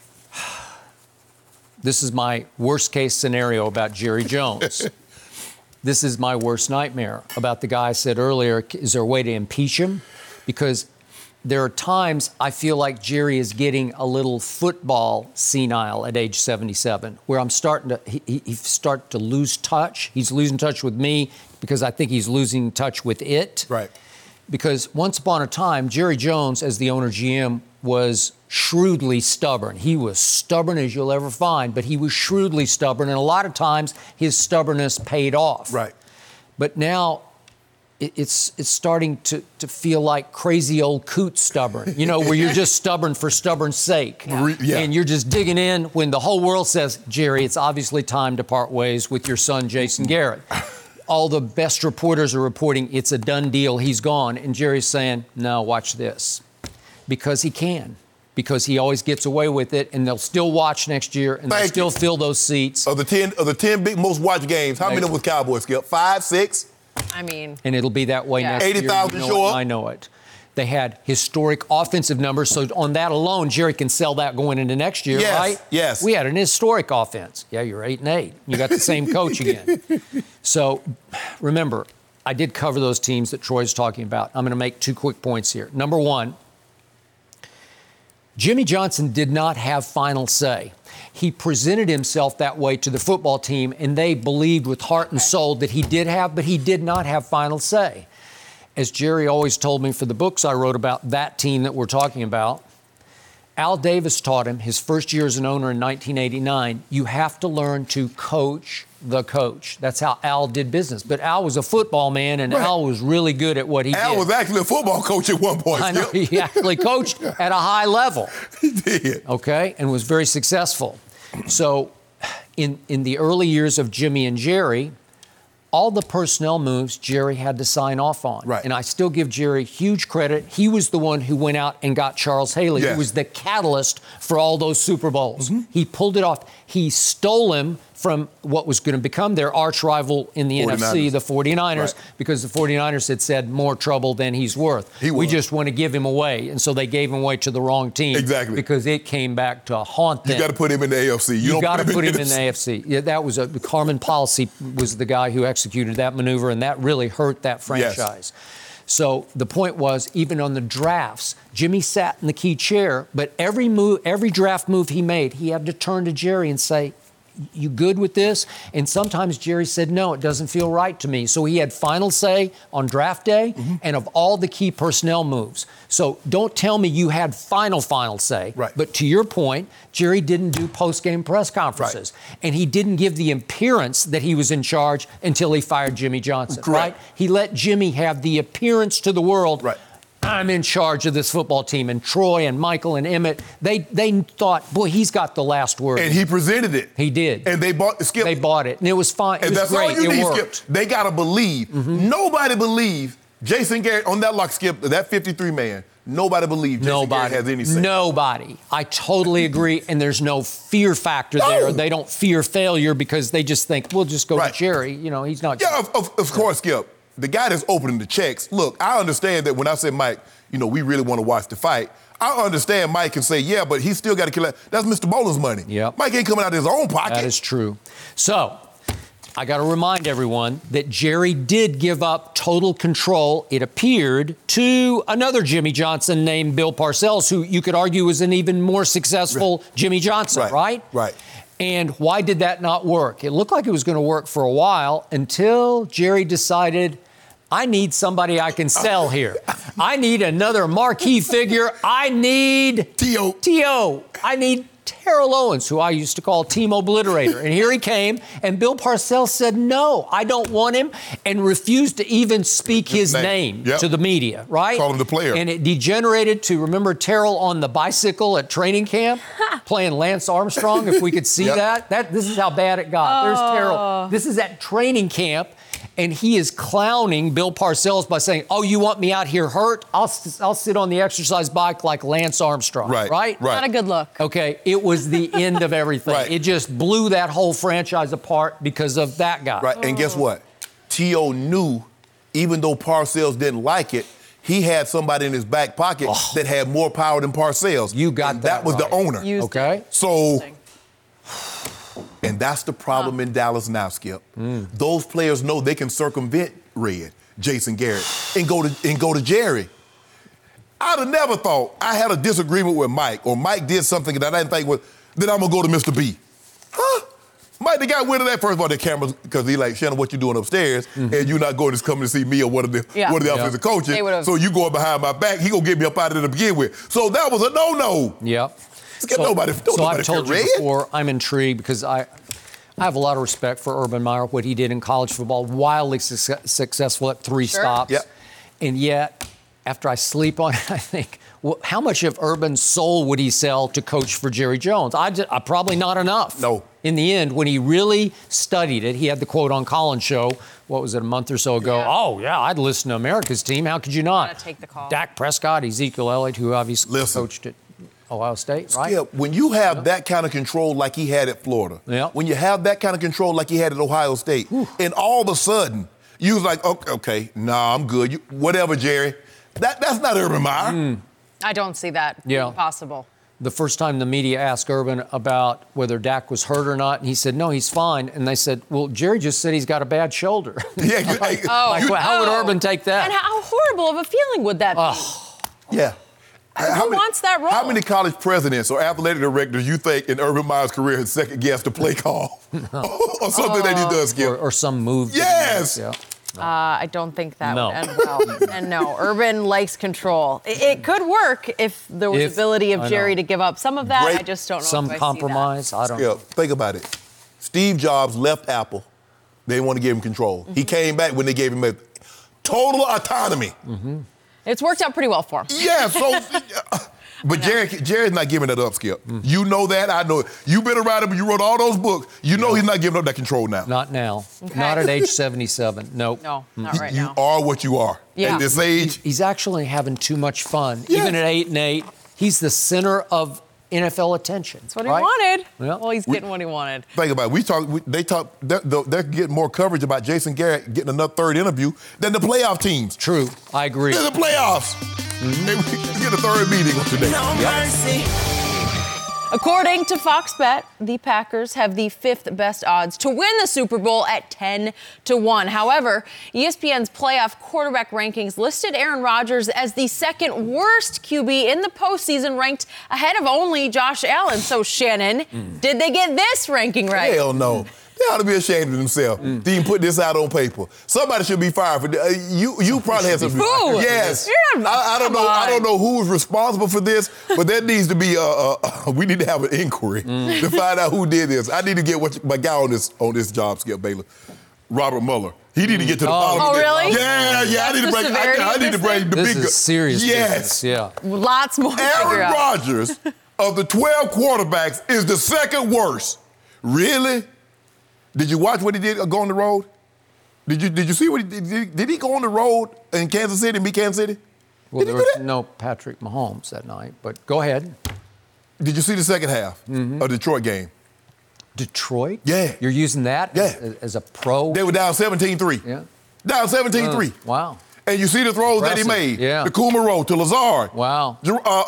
This is my worst case scenario about Jerry Jones. This is my worst nightmare about the guy I said earlier. Is there a way to impeach him? Because there are times I feel like Jerry is getting a little football senile at age 77, where I'm starting to, he start to lose touch. He's losing touch with me because I think he's losing touch with it. Right. Because once upon a time, Jerry Jones, as the owner GM, was shrewdly stubborn. He was stubborn as you'll ever find, but he was shrewdly stubborn, and a lot of times his stubbornness paid off. Right. But now it's starting to feel like crazy old coot stubborn, you know, where you're just stubborn for stubborn's sake. Yeah. And you're just digging in when the whole world says, Jerry, it's obviously time to part ways with your son, Jason Garrett. All the best reporters are reporting it's a done deal, he's gone. And Jerry's saying, no, watch this. Because he can. Because he always gets away with it, and they'll still watch next year, and they'll still fill those seats. Of the 10 big most watched games, how many of them was Cowboys, Skip? 5, 6? I mean. And it'll be that way next year. 80,000 show up. I know it. They had historic offensive numbers, so on that alone, Jerry can sell that going into next year, right? Yes. We had an historic offense. Yeah, you're 8-8. You got the same coach again. So remember, I did cover those teams that Troy's talking about. I'm going to make 2 quick points here. Number one, Jimmy Johnson did not have final say. He presented himself that way to the football team, and they believed with heart and soul that he did have, but he did not have final say. As Jerry always told me for the books I wrote about that team that we're talking about, Al Davis taught him his first year as an owner in 1989, you have to learn to coach the coach. That's how Al did business. But Al was a football man, and Al was really good at what he did. Al was actually a football coach at one point. I know, he actually coached at a high level. He did. Okay, and was very successful. So in the early years of Jimmy and Jerry, all the personnel moves Jerry had to sign off on. Right. And I still give Jerry huge credit. He was the one who went out and got Charles Haley. Yes. He was the catalyst for all those Super Bowls. Mm-hmm. He pulled it off. He stole him from what was going to become their arch rival in the 49ers. NFC, the 49ers, Right. because the 49ers had said more trouble than he's worth. We just want to give him away. And so they gave him away to the wrong team. Exactly. Because it came back to haunt them. You got to put him in the AFC. You got to put him in the AFC. Yeah, that was Carmen Policy was the guy who executed that maneuver, and that really hurt that franchise. Yes. So the point was, even on the drafts, Jimmy sat in the key chair, but every draft move he made, he had to turn to Jerry and say, you good with this? And sometimes Jerry said, no, it doesn't feel right to me. So he had final say on draft day and of all the key personnel moves. So don't tell me you had final say. Right. But to your point, Jerry didn't do post-game press conferences. Right. And he didn't give the appearance that he was in charge until he fired Jimmy Johnson. Correct. Right? He let Jimmy have the appearance to the world. Right. I'm in charge of this football team. And Troy and Michael and Emmett, they thought, boy, he's got the last word. And he presented it. He did. And they bought Skip. They bought it. And it was fine. And it was that's great. all you it need, worked. Skip. They got to believe. Nobody believes Jason Garrett on that lock, Skip, that 53 man. Nobody believes Jason Garrett has any say. Nobody. I totally agree. And there's no fear factor there. They don't fear failure because they just think, we'll just go to Jerry. You know, he's not. Yeah, of course, Skip. The guy that's opening the checks. Look, I understand that when I said, Mike, you know, we really want to watch the fight. I understand Mike can say, yeah, but he's still got to kill that. That's Mr. Bowlen's money. Yep. Mike ain't coming out of his own pocket. That is true. So I got to remind everyone that Jerry did give up total control, it appeared, to another Jimmy Johnson named Bill Parcells, who you could argue was an even more successful Jimmy Johnson, right? Right. And why did that not work? It looked like it was going to work for a while until Jerry decided, I need somebody I can sell here. I need another marquee figure. I need T.O. I need Terrell Owens, who I used to call Team Obliterator. And here he came, and Bill Parcells said, no, I don't want him, and refused to even speak his name to the media, right? Call him the player. And it degenerated to, remember Terrell on the bicycle at training camp, playing Lance Armstrong, if we could see that? This is how bad it got. There's Terrell. This is at training camp. And he is clowning Bill Parcells by saying, oh, you want me out here hurt? I'll sit on the exercise bike like Lance Armstrong, right? Not a good look. Okay, it was the end of everything. It just blew that whole franchise apart because of that guy. Right, and guess what? T.O. knew, even though Parcells didn't like it, he had somebody in his back pocket that had more power than Parcells. You got that was right. the owner. Okay. So And that's the problem in Dallas now, Skip. Those players know they can circumvent Red, Jason Garrett, and go to Jerry. I'd have never thought I had a disagreement with Mike, or Mike did something that I didn't think was, then I'm gonna go to Mr. B. Huh? Mike, the guy went to that first of all, the cameras, because he like, Shannon, what you doing upstairs? And you're not going to come to see me or one of the offensive coaches. So you going behind my back, he gonna get me up out of there to begin with. So that was a no-no. Yep. Nobody I've told you before, I'm intrigued because I have a lot of respect for Urban Meyer, what he did in college football, wildly successful at 3 stops. Yep. And yet, after I sleep on it, I think, well, how much of Urban's soul would he sell to coach for Jerry Jones? Probably not enough. No. In the end, when he really studied it, he had the quote on Colin's show, what was it, a month or so ago? Yeah. Oh, yeah, I'd listen to America's team. How could you not? Gotta take the call. Dak Prescott, Ezekiel Elliott, who obviously coached at Ohio State, right? Yeah, when you have that kind of control like he had at Florida, when you have that kind of control like he had at Ohio State, and all of a sudden, you was like, okay, nah, I'm good. Whatever, Jerry. That's not Urban Meyer. I don't see that being possible. The first time the media asked Urban about whether Dak was hurt or not, and he said, no, he's fine. And they said, well, Jerry just said he's got a bad shoulder. How would Urban take that? And how horrible of a feeling would that be? Yeah. Who wants that role? How many college presidents or athletic directors you think in Urban Meyer's career has second-guessed a play call? Or something that he does, Skip? Or some move. Yes! Yeah. I don't think that would end well. And no, Urban likes control. It could work if there was ability of Jerry to give up some of that. I just don't know some if I compromise. See I don't know. Think about it. Steve Jobs left Apple. They didn't want to give him control. He came back when they gave him total autonomy. It's worked out pretty well for him. Yeah, so... But Jerry's not giving that up, Skip. You know that. I know it. You've been around him. You wrote all those books. You know he's not giving up that control now. Not now. Not at age 77. Nope. No, not right now. You are what you are at this age. He's actually having too much fun. Even at 8-8, he's the center of NFL attention. That's what he wanted. Yeah. Well, he's getting what he wanted. Think about it. They're getting more coverage about Jason Garrett getting another third interview than the playoff teams. True. I agree. They're the playoffs. They get a third meeting today. No mercy. According to Fox Bet, the Packers have the 5th best odds to win the Super Bowl at 10-1. However, ESPN's playoff quarterback rankings listed Aaron Rodgers as the 2nd worst QB in the postseason, ranked ahead of only Josh Allen. So, Shannon, did they get this ranking right? Hell no. They ought to be ashamed of themselves to even put this out on paper. Somebody should be fired for this. You probably have some. Who? Yes. I don't know who's responsible for this, but there needs to be we need to have an inquiry to find out who did this. I need to get my guy on this job, Skip Baylor, Robert Mueller. He need to get to the bottom of this. Oh, really? Yeah. I need to bring the big. This is serious business. Yeah. Lots more to figure Aaron out. Rodgers of the 12 quarterbacks is the 2nd worst. Really? Did you watch what he did go on the road? Did you see what he did? Did he go on the road in Kansas City and beat Kansas City? Well, there was no Patrick Mahomes that night, but go ahead. Did you see the second half of the Detroit game? Detroit? Yeah. You're using that as a pro? They were down 17-3. Yeah. Down 17-3. Wow. And you see the throws that he made. Yeah. The Kumaro to Lazard. Wow.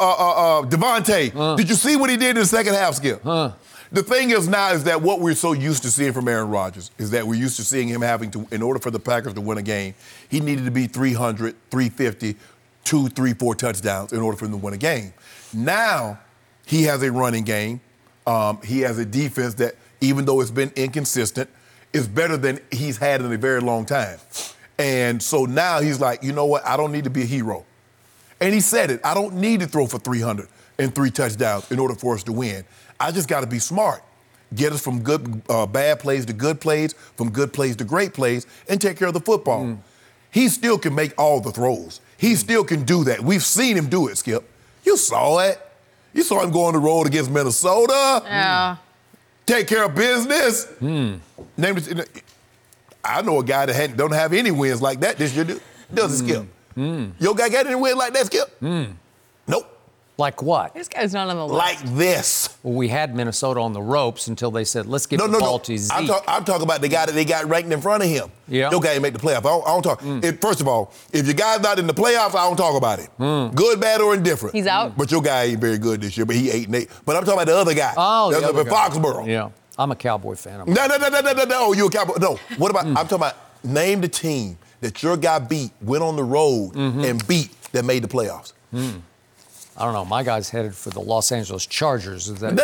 Devontae. Did you see what he did in the second half, Skip? The thing is now is that what we're so used to seeing from Aaron Rodgers is that we're used to seeing him having to, in order for the Packers to win a game, he needed to be 300, 350, 2, 3, 4 touchdowns in order for him to win a game. Now he has a running game. He has a defense that, even though it's been inconsistent, is better than he's had in a very long time. And so now he's like, you know what? I don't need to be a hero. And he said it. I don't need to throw for 300 and 3 touchdowns in order for us to win. I just got to be smart. Get us from bad plays to good plays, from good plays to great plays, and take care of the football. He still can make all the throws. He still can do that. We've seen him do it, Skip. You saw it. You saw him go on the road against Minnesota. Yeah. Take care of business. I know a guy that don't have any wins like that this year. Does it, Skip? Your guy got any wins like that, Skip? Nope. Like what? This guy's not on the list. Like this. Well, we had Minnesota on the ropes until they said, let's give the ball to Zeke. I'm talking about the guy that they got ranked in front of him. Yeah. Your guy ain't make the playoffs. I don't talk. First of all, if your guy's not in the playoffs, I don't talk about it. Good, bad, or indifferent. He's out. But your guy ain't very good this year, but he 8-8. But I'm talking about the other guy. Oh, that's the up other in guy. Foxborough. Yeah. I'm a Cowboy fan. No. Oh, you a Cowboy? No. What about? I'm talking about. Name the team that your guy went on the road and beat that made the playoffs. I don't know. My guy's headed for the Los Angeles Chargers. Is that No.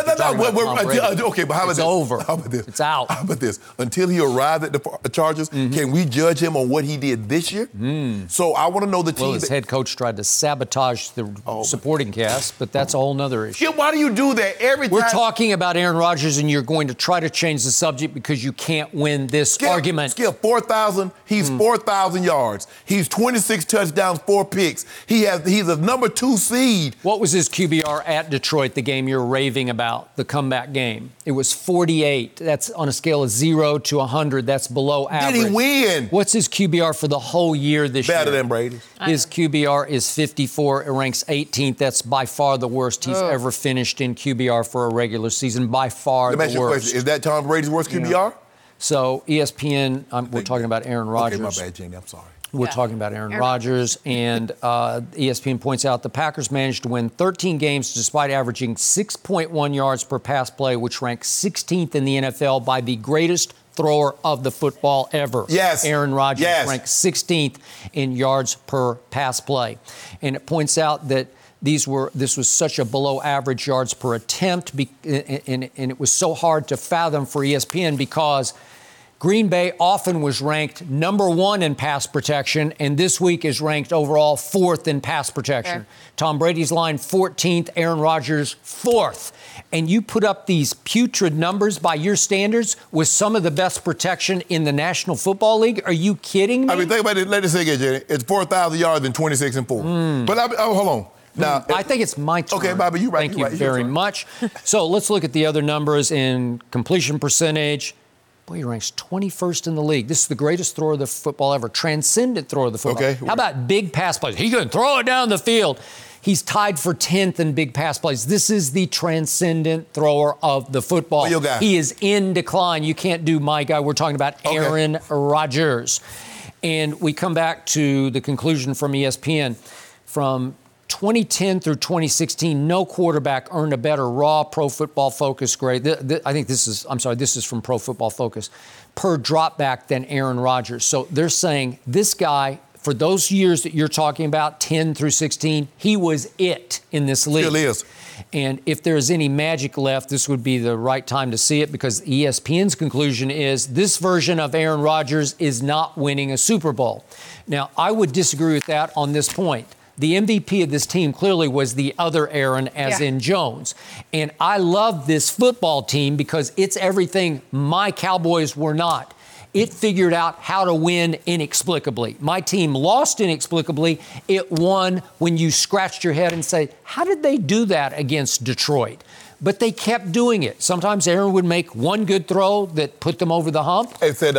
Okay, but how about it's this? over. How about this? It's out. How about this? Until he arrived at the Chargers, can we judge him on what he did this year? So I want to know the team. Well, his head coach tried to sabotage the supporting cast, but that's a whole nother issue. Skip, why do you do that every time? We're talking about Aaron Rodgers, and you're going to try to change the subject because you can't win this argument. Skip, 4,000. He's 4,000 yards. He's 26 touchdowns, 4 picks. He's a number 2 seed. What was his QBR at Detroit, the game you're raving about, the comeback game? It was 48. That's on a scale of 0 to 100. That's below average. Did he win? What's his QBR for the whole year this year? Better than Brady's. His QBR is 54. It ranks 18th. That's by far the worst he's ever finished in QBR for a regular season. By far Let me the ask you a worst. question. Is that Tom Brady's worst QBR? So ESPN, we're talking about Aaron Rodgers. Okay, my bad, Jamie. I'm sorry. We're talking about Aaron Rodgers, and ESPN points out the Packers managed to win 13 games despite averaging 6.1 yards per pass play, which ranks 16th in the NFL by the greatest thrower of the football ever. Yes. Aaron Rodgers ranked 16th in yards per pass play. And it points out that this was such a below average yards per attempt, and it was so hard to fathom for ESPN because Green Bay often was ranked number 1 in pass protection, and this week is ranked overall 4th in pass protection. Tom Brady's line 14th, Aaron Rodgers 4th. And you put up these putrid numbers by your standards with some of the best protection in the National Football League? Are you kidding me? I mean, think about it. Let us say again, Jenny. It's 4,000 yards and 26 and 4. But hold on. Now, I think it's my turn. Okay, Bobby, you're right. Thank you very much. So let's look at the other numbers in completion percentage. Boy, he ranks 21st in the league. This is the greatest thrower of the football ever, transcendent thrower of the football. Okay. How about big pass plays? He can throw it down the field. He's tied for 10th in big pass plays. This is the transcendent thrower of the football. Your guy. He is in decline. You can't do my guy. We're talking about Aaron Rodgers. And we come back to the conclusion from ESPN. From 2010 through 2016, no quarterback earned a better raw Pro Football Focus grade. I think this is from Pro Football Focus, per dropback than Aaron Rodgers. So they're saying this guy, for those years that you're talking about, 10 through 16, he was it in this league. Still is. And if there's any magic left, this would be the right time to see it because ESPN's conclusion is this version of Aaron Rodgers is not winning a Super Bowl. Now, I would disagree with that on this point. The MVP of this team clearly was the other Aaron, as in Jones. And I love this football team because it's everything my Cowboys were not. It figured out how to win inexplicably. My team lost inexplicably. It won when you scratched your head and say, how did they do that against Detroit? But they kept doing it. Sometimes Aaron would make one good throw that put them over the hump. It said,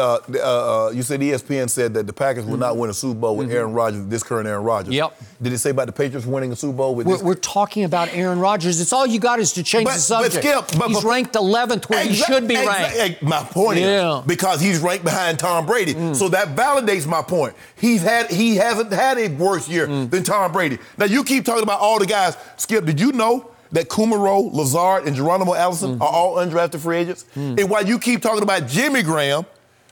you said ESPN said that the Packers will not win a Super Bowl with Aaron Rodgers, this current Aaron Rodgers. Yep. Did it say about the Patriots winning a Super Bowl with this? We're talking about Aaron Rodgers. It's all you got is to change the subject. He's ranked 11th where he should be ranked. My point is, because he's ranked behind Tom Brady. So that validates my point. He hasn't had a worse year than Tom Brady. Now, you keep talking about all the guys. Skip, did you know that Kumaro, Lazard, and Geronimo Allison are all undrafted free agents? And while you keep talking about Jimmy Graham,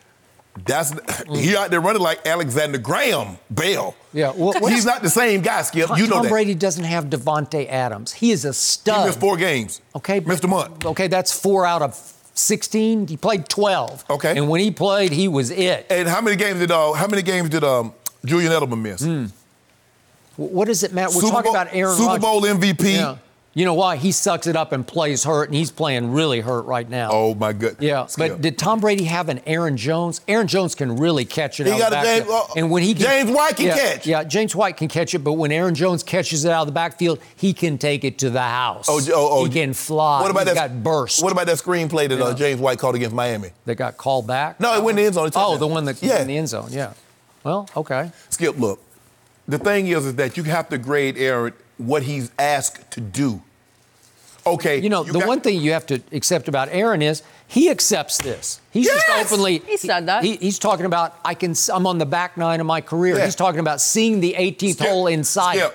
he out there running like Alexander Graham Bell. Yeah, he's not the same guy, Skip. You know that. Tom Brady doesn't have Devontae Adams. He is a stud. He missed 4 games. Okay. Missed a month. Okay, that's 4 out of 16. He played 12. Okay. And when he played, he was it. And how many games did Julian Edelman miss? What does it matter? We're talking about Aaron Rodgers. Super Bowl MVP. Yeah. You know why? He sucks it up and plays hurt, and he's playing really hurt right now. Oh, my goodness. Yeah, but did Tom Brady have an Aaron Jones? Aaron Jones can really catch it out of the backfield. And when James White can catch. Yeah, James White can catch it, but when Aaron Jones catches it out of the backfield, he can take it to the house. He can fly. What about He's got burst. What about that screenplay that James White called against Miami? That got called back? No, it went in the end zone. Oh, the one that in the end zone, yeah. Well, okay. Skip, look, the thing is that you have to grade Aaron what he's asked to do. Okay. You know, one thing you have to accept about Aaron is he accepts this. He's just openly. He said that. He's talking about, I'm on the back 9 of my career. Yeah. He's talking about seeing the 18th hole in sight.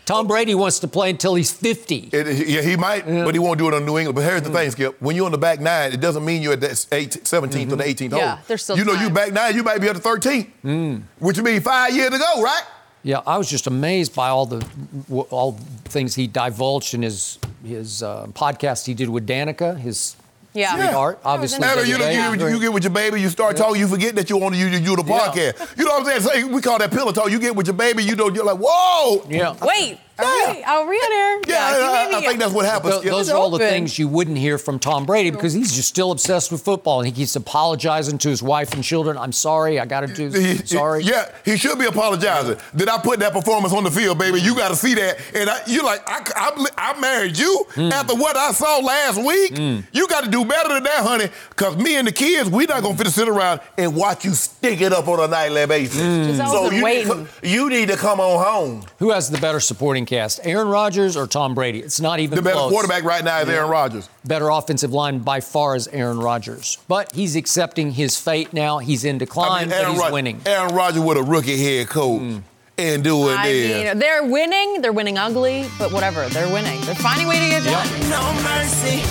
Tom Brady wants to play until he's 50. Yeah, he might, but he won't do it on New England. But here's the thing, Skip. When you're on the back nine, it doesn't mean you're at the 17th or the 18th hole. Yeah, there's still You know, time. you back nine, you might be at the 13th, which means 5 years to go, right? Yeah, I was just amazed by all the things he divulged in his podcast he did with Danica, his sweetheart, obviously. You get with your baby, you start talking, you forget that you want to do the podcast. You know what I'm saying? We call that pillow talk. You get with your baby, you're like, whoa. Yeah. Wait. Are we on air? I think that's what happens. Those are all the things you wouldn't hear from Tom Brady because he's just still obsessed with football and he keeps apologizing to his wife and children. I'm sorry, I got to do this. Sorry. Yeah, he should be apologizing. Did I put that performance on the field, baby? You got to see that. And you're like, I married you after what I saw last week. You got to do better than that, honey, because me and the kids, we're not going to sit around and watch you stick it up on a nightly basis. So you need to come on home. Who has the better supporting cast, Aaron Rodgers or Tom Brady? It's not even close. The better close. Quarterback right now is Aaron Rodgers. Better offensive line by far is Aaron Rodgers. But he's accepting his fate now. He's in decline, but he's winning. Aaron Rodgers with a rookie head coach and doing this. They're winning. They're winning ugly, but whatever. They're winning. They're finding a way to get done. No mercy.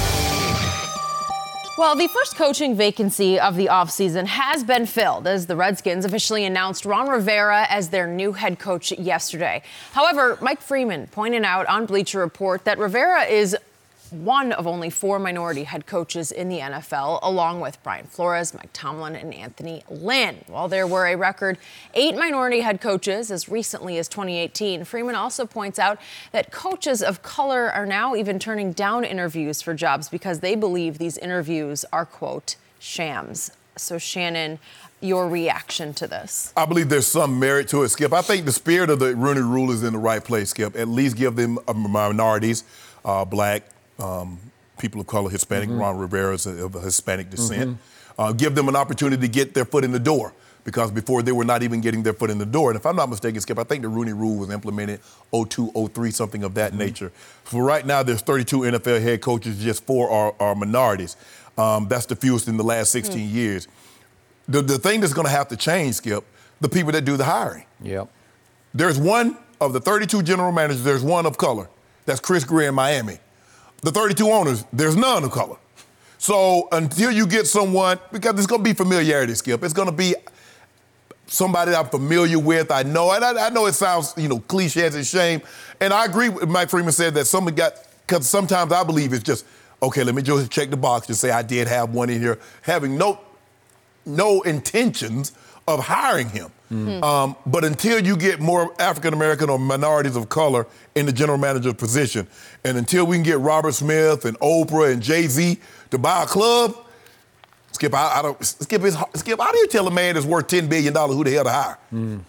Well, the first coaching vacancy of the offseason has been filled as the Redskins officially announced Ron Rivera as their new head coach yesterday. However, Mike Freeman pointed out on Bleacher Report that Rivera is one of only 4 minority head coaches in the NFL, along with Brian Flores, Mike Tomlin, and Anthony Lynn. While there were a record 8 minority head coaches as recently as 2018, Freeman also points out that coaches of color are now even turning down interviews for jobs because they believe these interviews are, quote, shams. So, Shannon, your reaction to this? I believe there's some merit to it, Skip. I think the spirit of the Rooney Rule is in the right place, Skip. At least give them minorities, black, people of color, Hispanic. Ron Rivera is of Hispanic descent. Give them an opportunity to get their foot in the door because before they were not even getting their foot in the door. And if I'm not mistaken, Skip, I think the Rooney Rule was implemented 02, 03, something of that nature. For right now, there's 32 NFL head coaches, just 4 are minorities. That's the fewest in the last 16 years. The thing that's going to have to change, Skip, the people that do the hiring. Yep. There's one of the 32 general managers, there's one of color. That's Chris Greer in Miami. The 32 owners, there's none of color. So until you get someone, because it's going to be familiarity, Skip. It's going to be somebody I'm familiar with. I know, and I know it sounds, cliche as a shame. And I agree with Mike Freeman said that because sometimes I believe it's just, okay, let me just check the box to say I did have one in here, having no intentions of hiring him. But until you get more African-American or minorities of color in the general manager position, and until we can get Robert Smith and Oprah and Jay-Z to buy a club, Skip, how do you tell a man that's worth $10 billion who the hell to hire? I mean,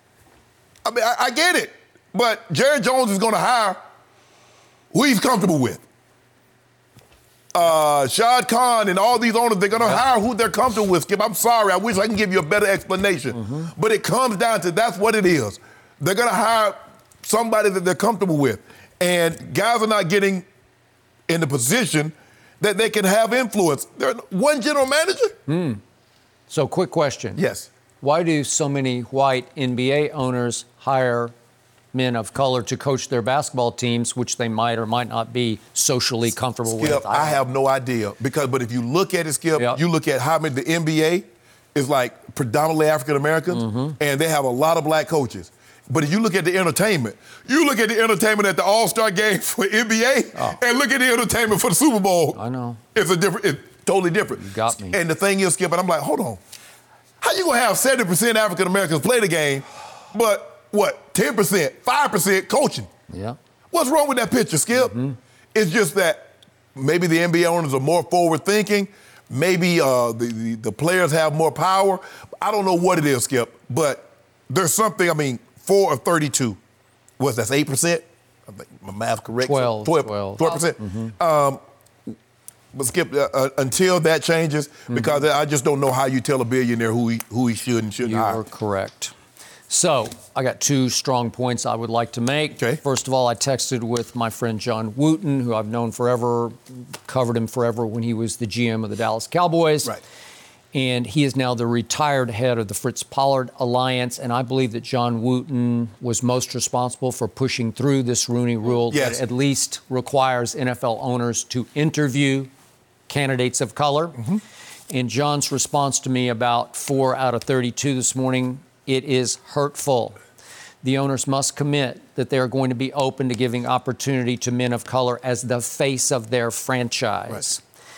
I get it, but Jerry Jones is going to hire who he's comfortable with. Shad Khan and all these owners, they're going to hire who they're comfortable with, Skip. I'm sorry. I wish I can give you a better explanation. But it comes down to that's what it is. They're going to hire somebody that they're comfortable with. And guys are not getting in the position that they can have influence. They're one general manager. So, quick question. Yes. Why do so many white NBA owners hire men of color to coach their basketball teams, which they might or might not be socially comfortable Skip, with? I have no idea. But if you look at it, Skip, you look at how many the NBA is like predominantly African Americans, and they have a lot of black coaches. But if you look at the entertainment, at the All-Star game for NBA, and look at the entertainment for the Super Bowl. I know. It's totally different. You got me. And the thing is, Skip, and I'm like, hold on. How you gonna have 70% African Americans play the game, but 10%, 5% coaching? Yeah. What's wrong with that picture, Skip? It's just that maybe the NBA owners are more forward-thinking. Maybe the players have more power. I don't know what it is, Skip, but there's something, 4 of 32. That's 8%? I think my math correct. 12%. But Skip, until that changes, because I just don't know how you tell a billionaire who he should and shouldn't hire. You are correct. So, I got 2 strong points I would like to make. Okay. First of all, I texted with my friend John Wooten, who I've known forever, covered him forever when he was the GM of the Dallas Cowboys. Right. And he is now the retired head of the Fritz Pollard Alliance. And I believe that John Wooten was most responsible for pushing through this Rooney Rule that at least requires NFL owners to interview candidates of color. And John's response to me about 4 out of 32 this morning, it is hurtful. The owners must commit that they are going to be open to giving opportunity to men of color as the face of their franchise.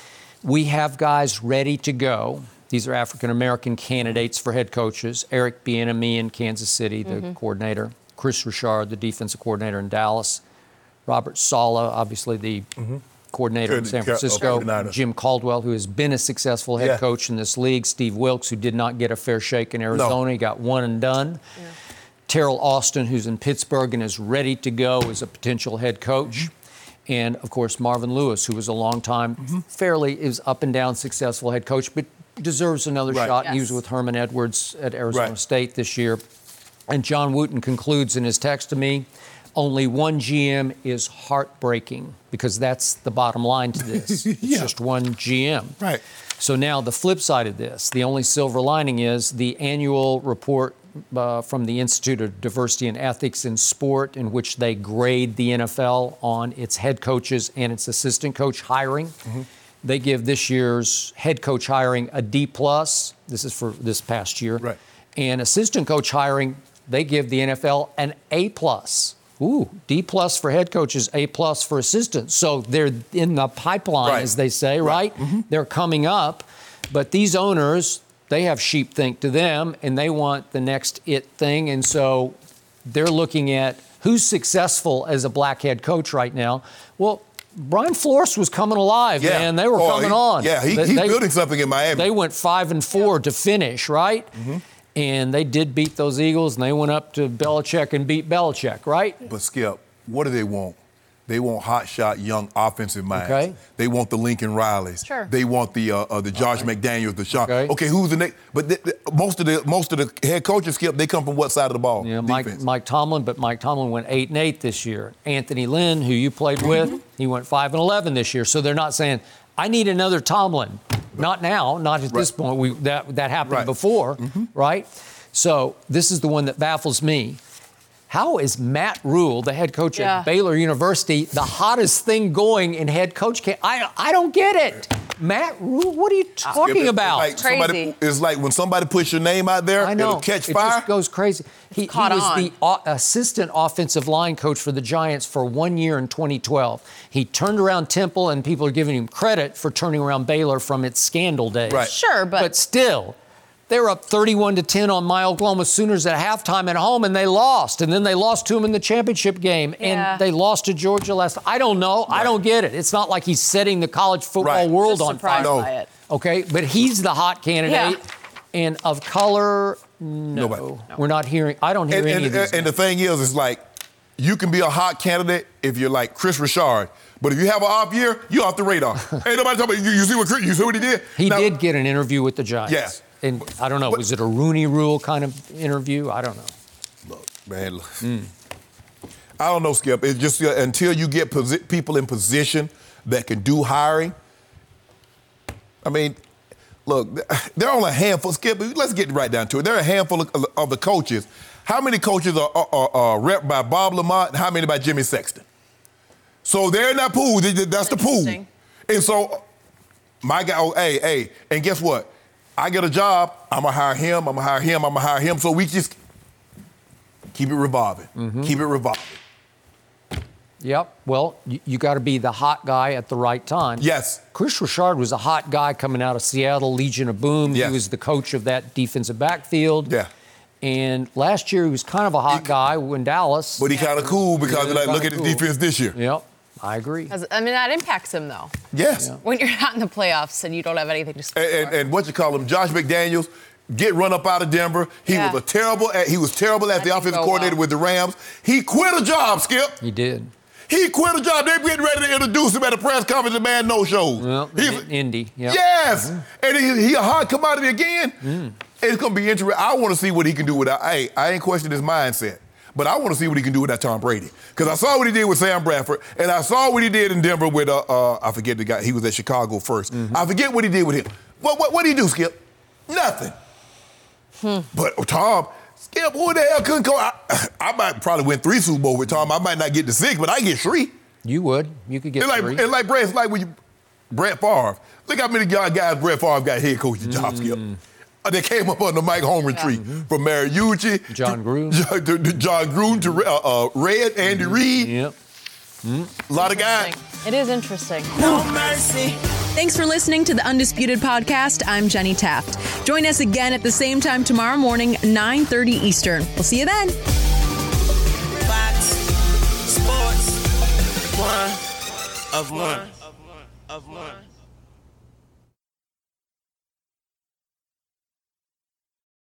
We have guys ready to go. These are African-American candidates for head coaches. Eric Bieniemy in Kansas City, the coordinator. Chris Richard, the defensive coordinator in Dallas. Robert Saleh, obviously the coordinator in San Francisco. Jim Caldwell, who has been a successful head coach in this league. Steve Wilkes, who did not get a fair shake in Arizona. He got one and done. Terrell Austin, who's in Pittsburgh and is ready to go as a potential head coach. And, of course, Marvin Lewis, who was a long-time, fairly is up and down successful head coach, but deserves another shot. He was with Herman Edwards at Arizona State this year. And John Wooten concludes in his text to me, only one GM is heartbreaking, because that's the bottom line to this. It's just one GM. So now the flip side of this, the only silver lining is the annual report from the Institute of Diversity and Ethics in Sport, in which they grade the NFL on its head coaches and its assistant coach hiring. They give this year's head coach hiring a D+. This is for this past year. And assistant coach hiring, they give the NFL an A+. Ooh, D+ for head coaches, A+ for assistants. So they're in the pipeline, as they say, right? They're coming up. But these owners, they have sheepthink to them, and they want the next it thing. And so they're looking at who's successful as a black head coach right now. Well, Brian Flores was coming alive, man. They were coming on. He's building something in Miami. They went 5-4 to finish, right? And they did beat those Eagles, and they went up to Belichick and beat Belichick, right? But, Skip, what do they want? They want hotshot young offensive minds. They want the Lincoln Rileys. They want the Josh McDaniels, the Sean. Okay, who's the next? But most of the head coaches, Skip, they come from what side of the ball? Yeah, Mike Tomlin, but Mike Tomlin went 8-8 this year. Anthony Lynn, who you played with, he went 5-11 this year. So they're not saying, I need another Tomlin. Not now, not at this point. That happened before, right? So this is the one that baffles me. How is Matt Rule, the head coach at Baylor University, the hottest thing going in head coach camp? I don't get it. Matt Rule, what are you talking about? It's like when somebody puts your name out there, it'll catch fire. It just goes crazy. He was the assistant offensive line coach for the Giants for 1 year in 2012. He turned around Temple, and people are giving him credit for turning around Baylor from its scandal days. Sure, but still, they were up 31-10 on my Oklahoma Sooners at halftime at home, and they lost. And then they lost to them in the championship game, and they lost to Georgia last. I don't know. I don't get it. It's not like he's setting the college football world on fire. Okay, but he's the hot candidate, and of color, no. We're not hearing. I don't hear any of these. And the thing is, it's like you can be a hot candidate if you're like Chris Richard. But if you have an off year, you're off the radar. Ain't nobody talking about you see what he did? He did get an interview with the Giants. And I don't know, was it a Rooney Rule kind of interview? I don't know. Look, man, I don't know, Skip. It's just until you get people in position that can do hiring. I mean, look, there are only a handful. Skip, let's get right down to it. There are a handful of the coaches. How many coaches are rep by Bob Lamont, and how many by Jimmy Sexton? So they're in that pool. That's the pool. And so my guy, hey, and guess what? I get a job, I'm going to hire him, I'm going to hire him, I'm going to hire him. So we just keep it revolving. Keep it revolving. Yep. Well, you got to be the hot guy at the right time. Yes. Chris Richard was a hot guy coming out of Seattle, Legion of Boom. He was the coach of that defensive backfield. And last year he was kind of a hot guy in Dallas. But he kind of cool because look at his defense this year. Yep. I agree. I mean, that impacts him, though. Yes. When you're not in the playoffs and you don't have anything to score. And what you call him, Josh McDaniels, get run up out of Denver. He was terrible as the offensive coordinator with the Rams. He quit a job, Skip. He did. He quit a job. They're getting ready to introduce him at a press conference. The man no-shows. Well, Indy. Yes. And he a hot commodity again. It's going to be interesting. I want to see what he can do with that. Hey, I ain't questioning his mindset. But I want to see what he can do with that Tom Brady. Because I saw what he did with Sam Bradford, and I saw what he did in Denver with, I forget the guy. He was at Chicago first. I forget what he did with him. What did he do, Skip? Nothing. But Tom, Skip, who the hell couldn't go? I might probably win 3 Super Bowls with Tom. I might not get to 6, but I get 3. You would. You could get 3. It's like Brett, it's like when you, Brett Favre. Look how many guys Brett Favre got head coaching job, Skip. They came up on the Mike Holmgren tree from Mariucci, John Gruden, John Gruden to Red, Andy Reid. Yep. A lot of guys. It is interesting. No mercy. Thanks for listening to the Undisputed Podcast. I'm Jenny Taft. Join us again at the same time tomorrow morning, 9:30 Eastern. We'll see you then. Fox Sports. One of one.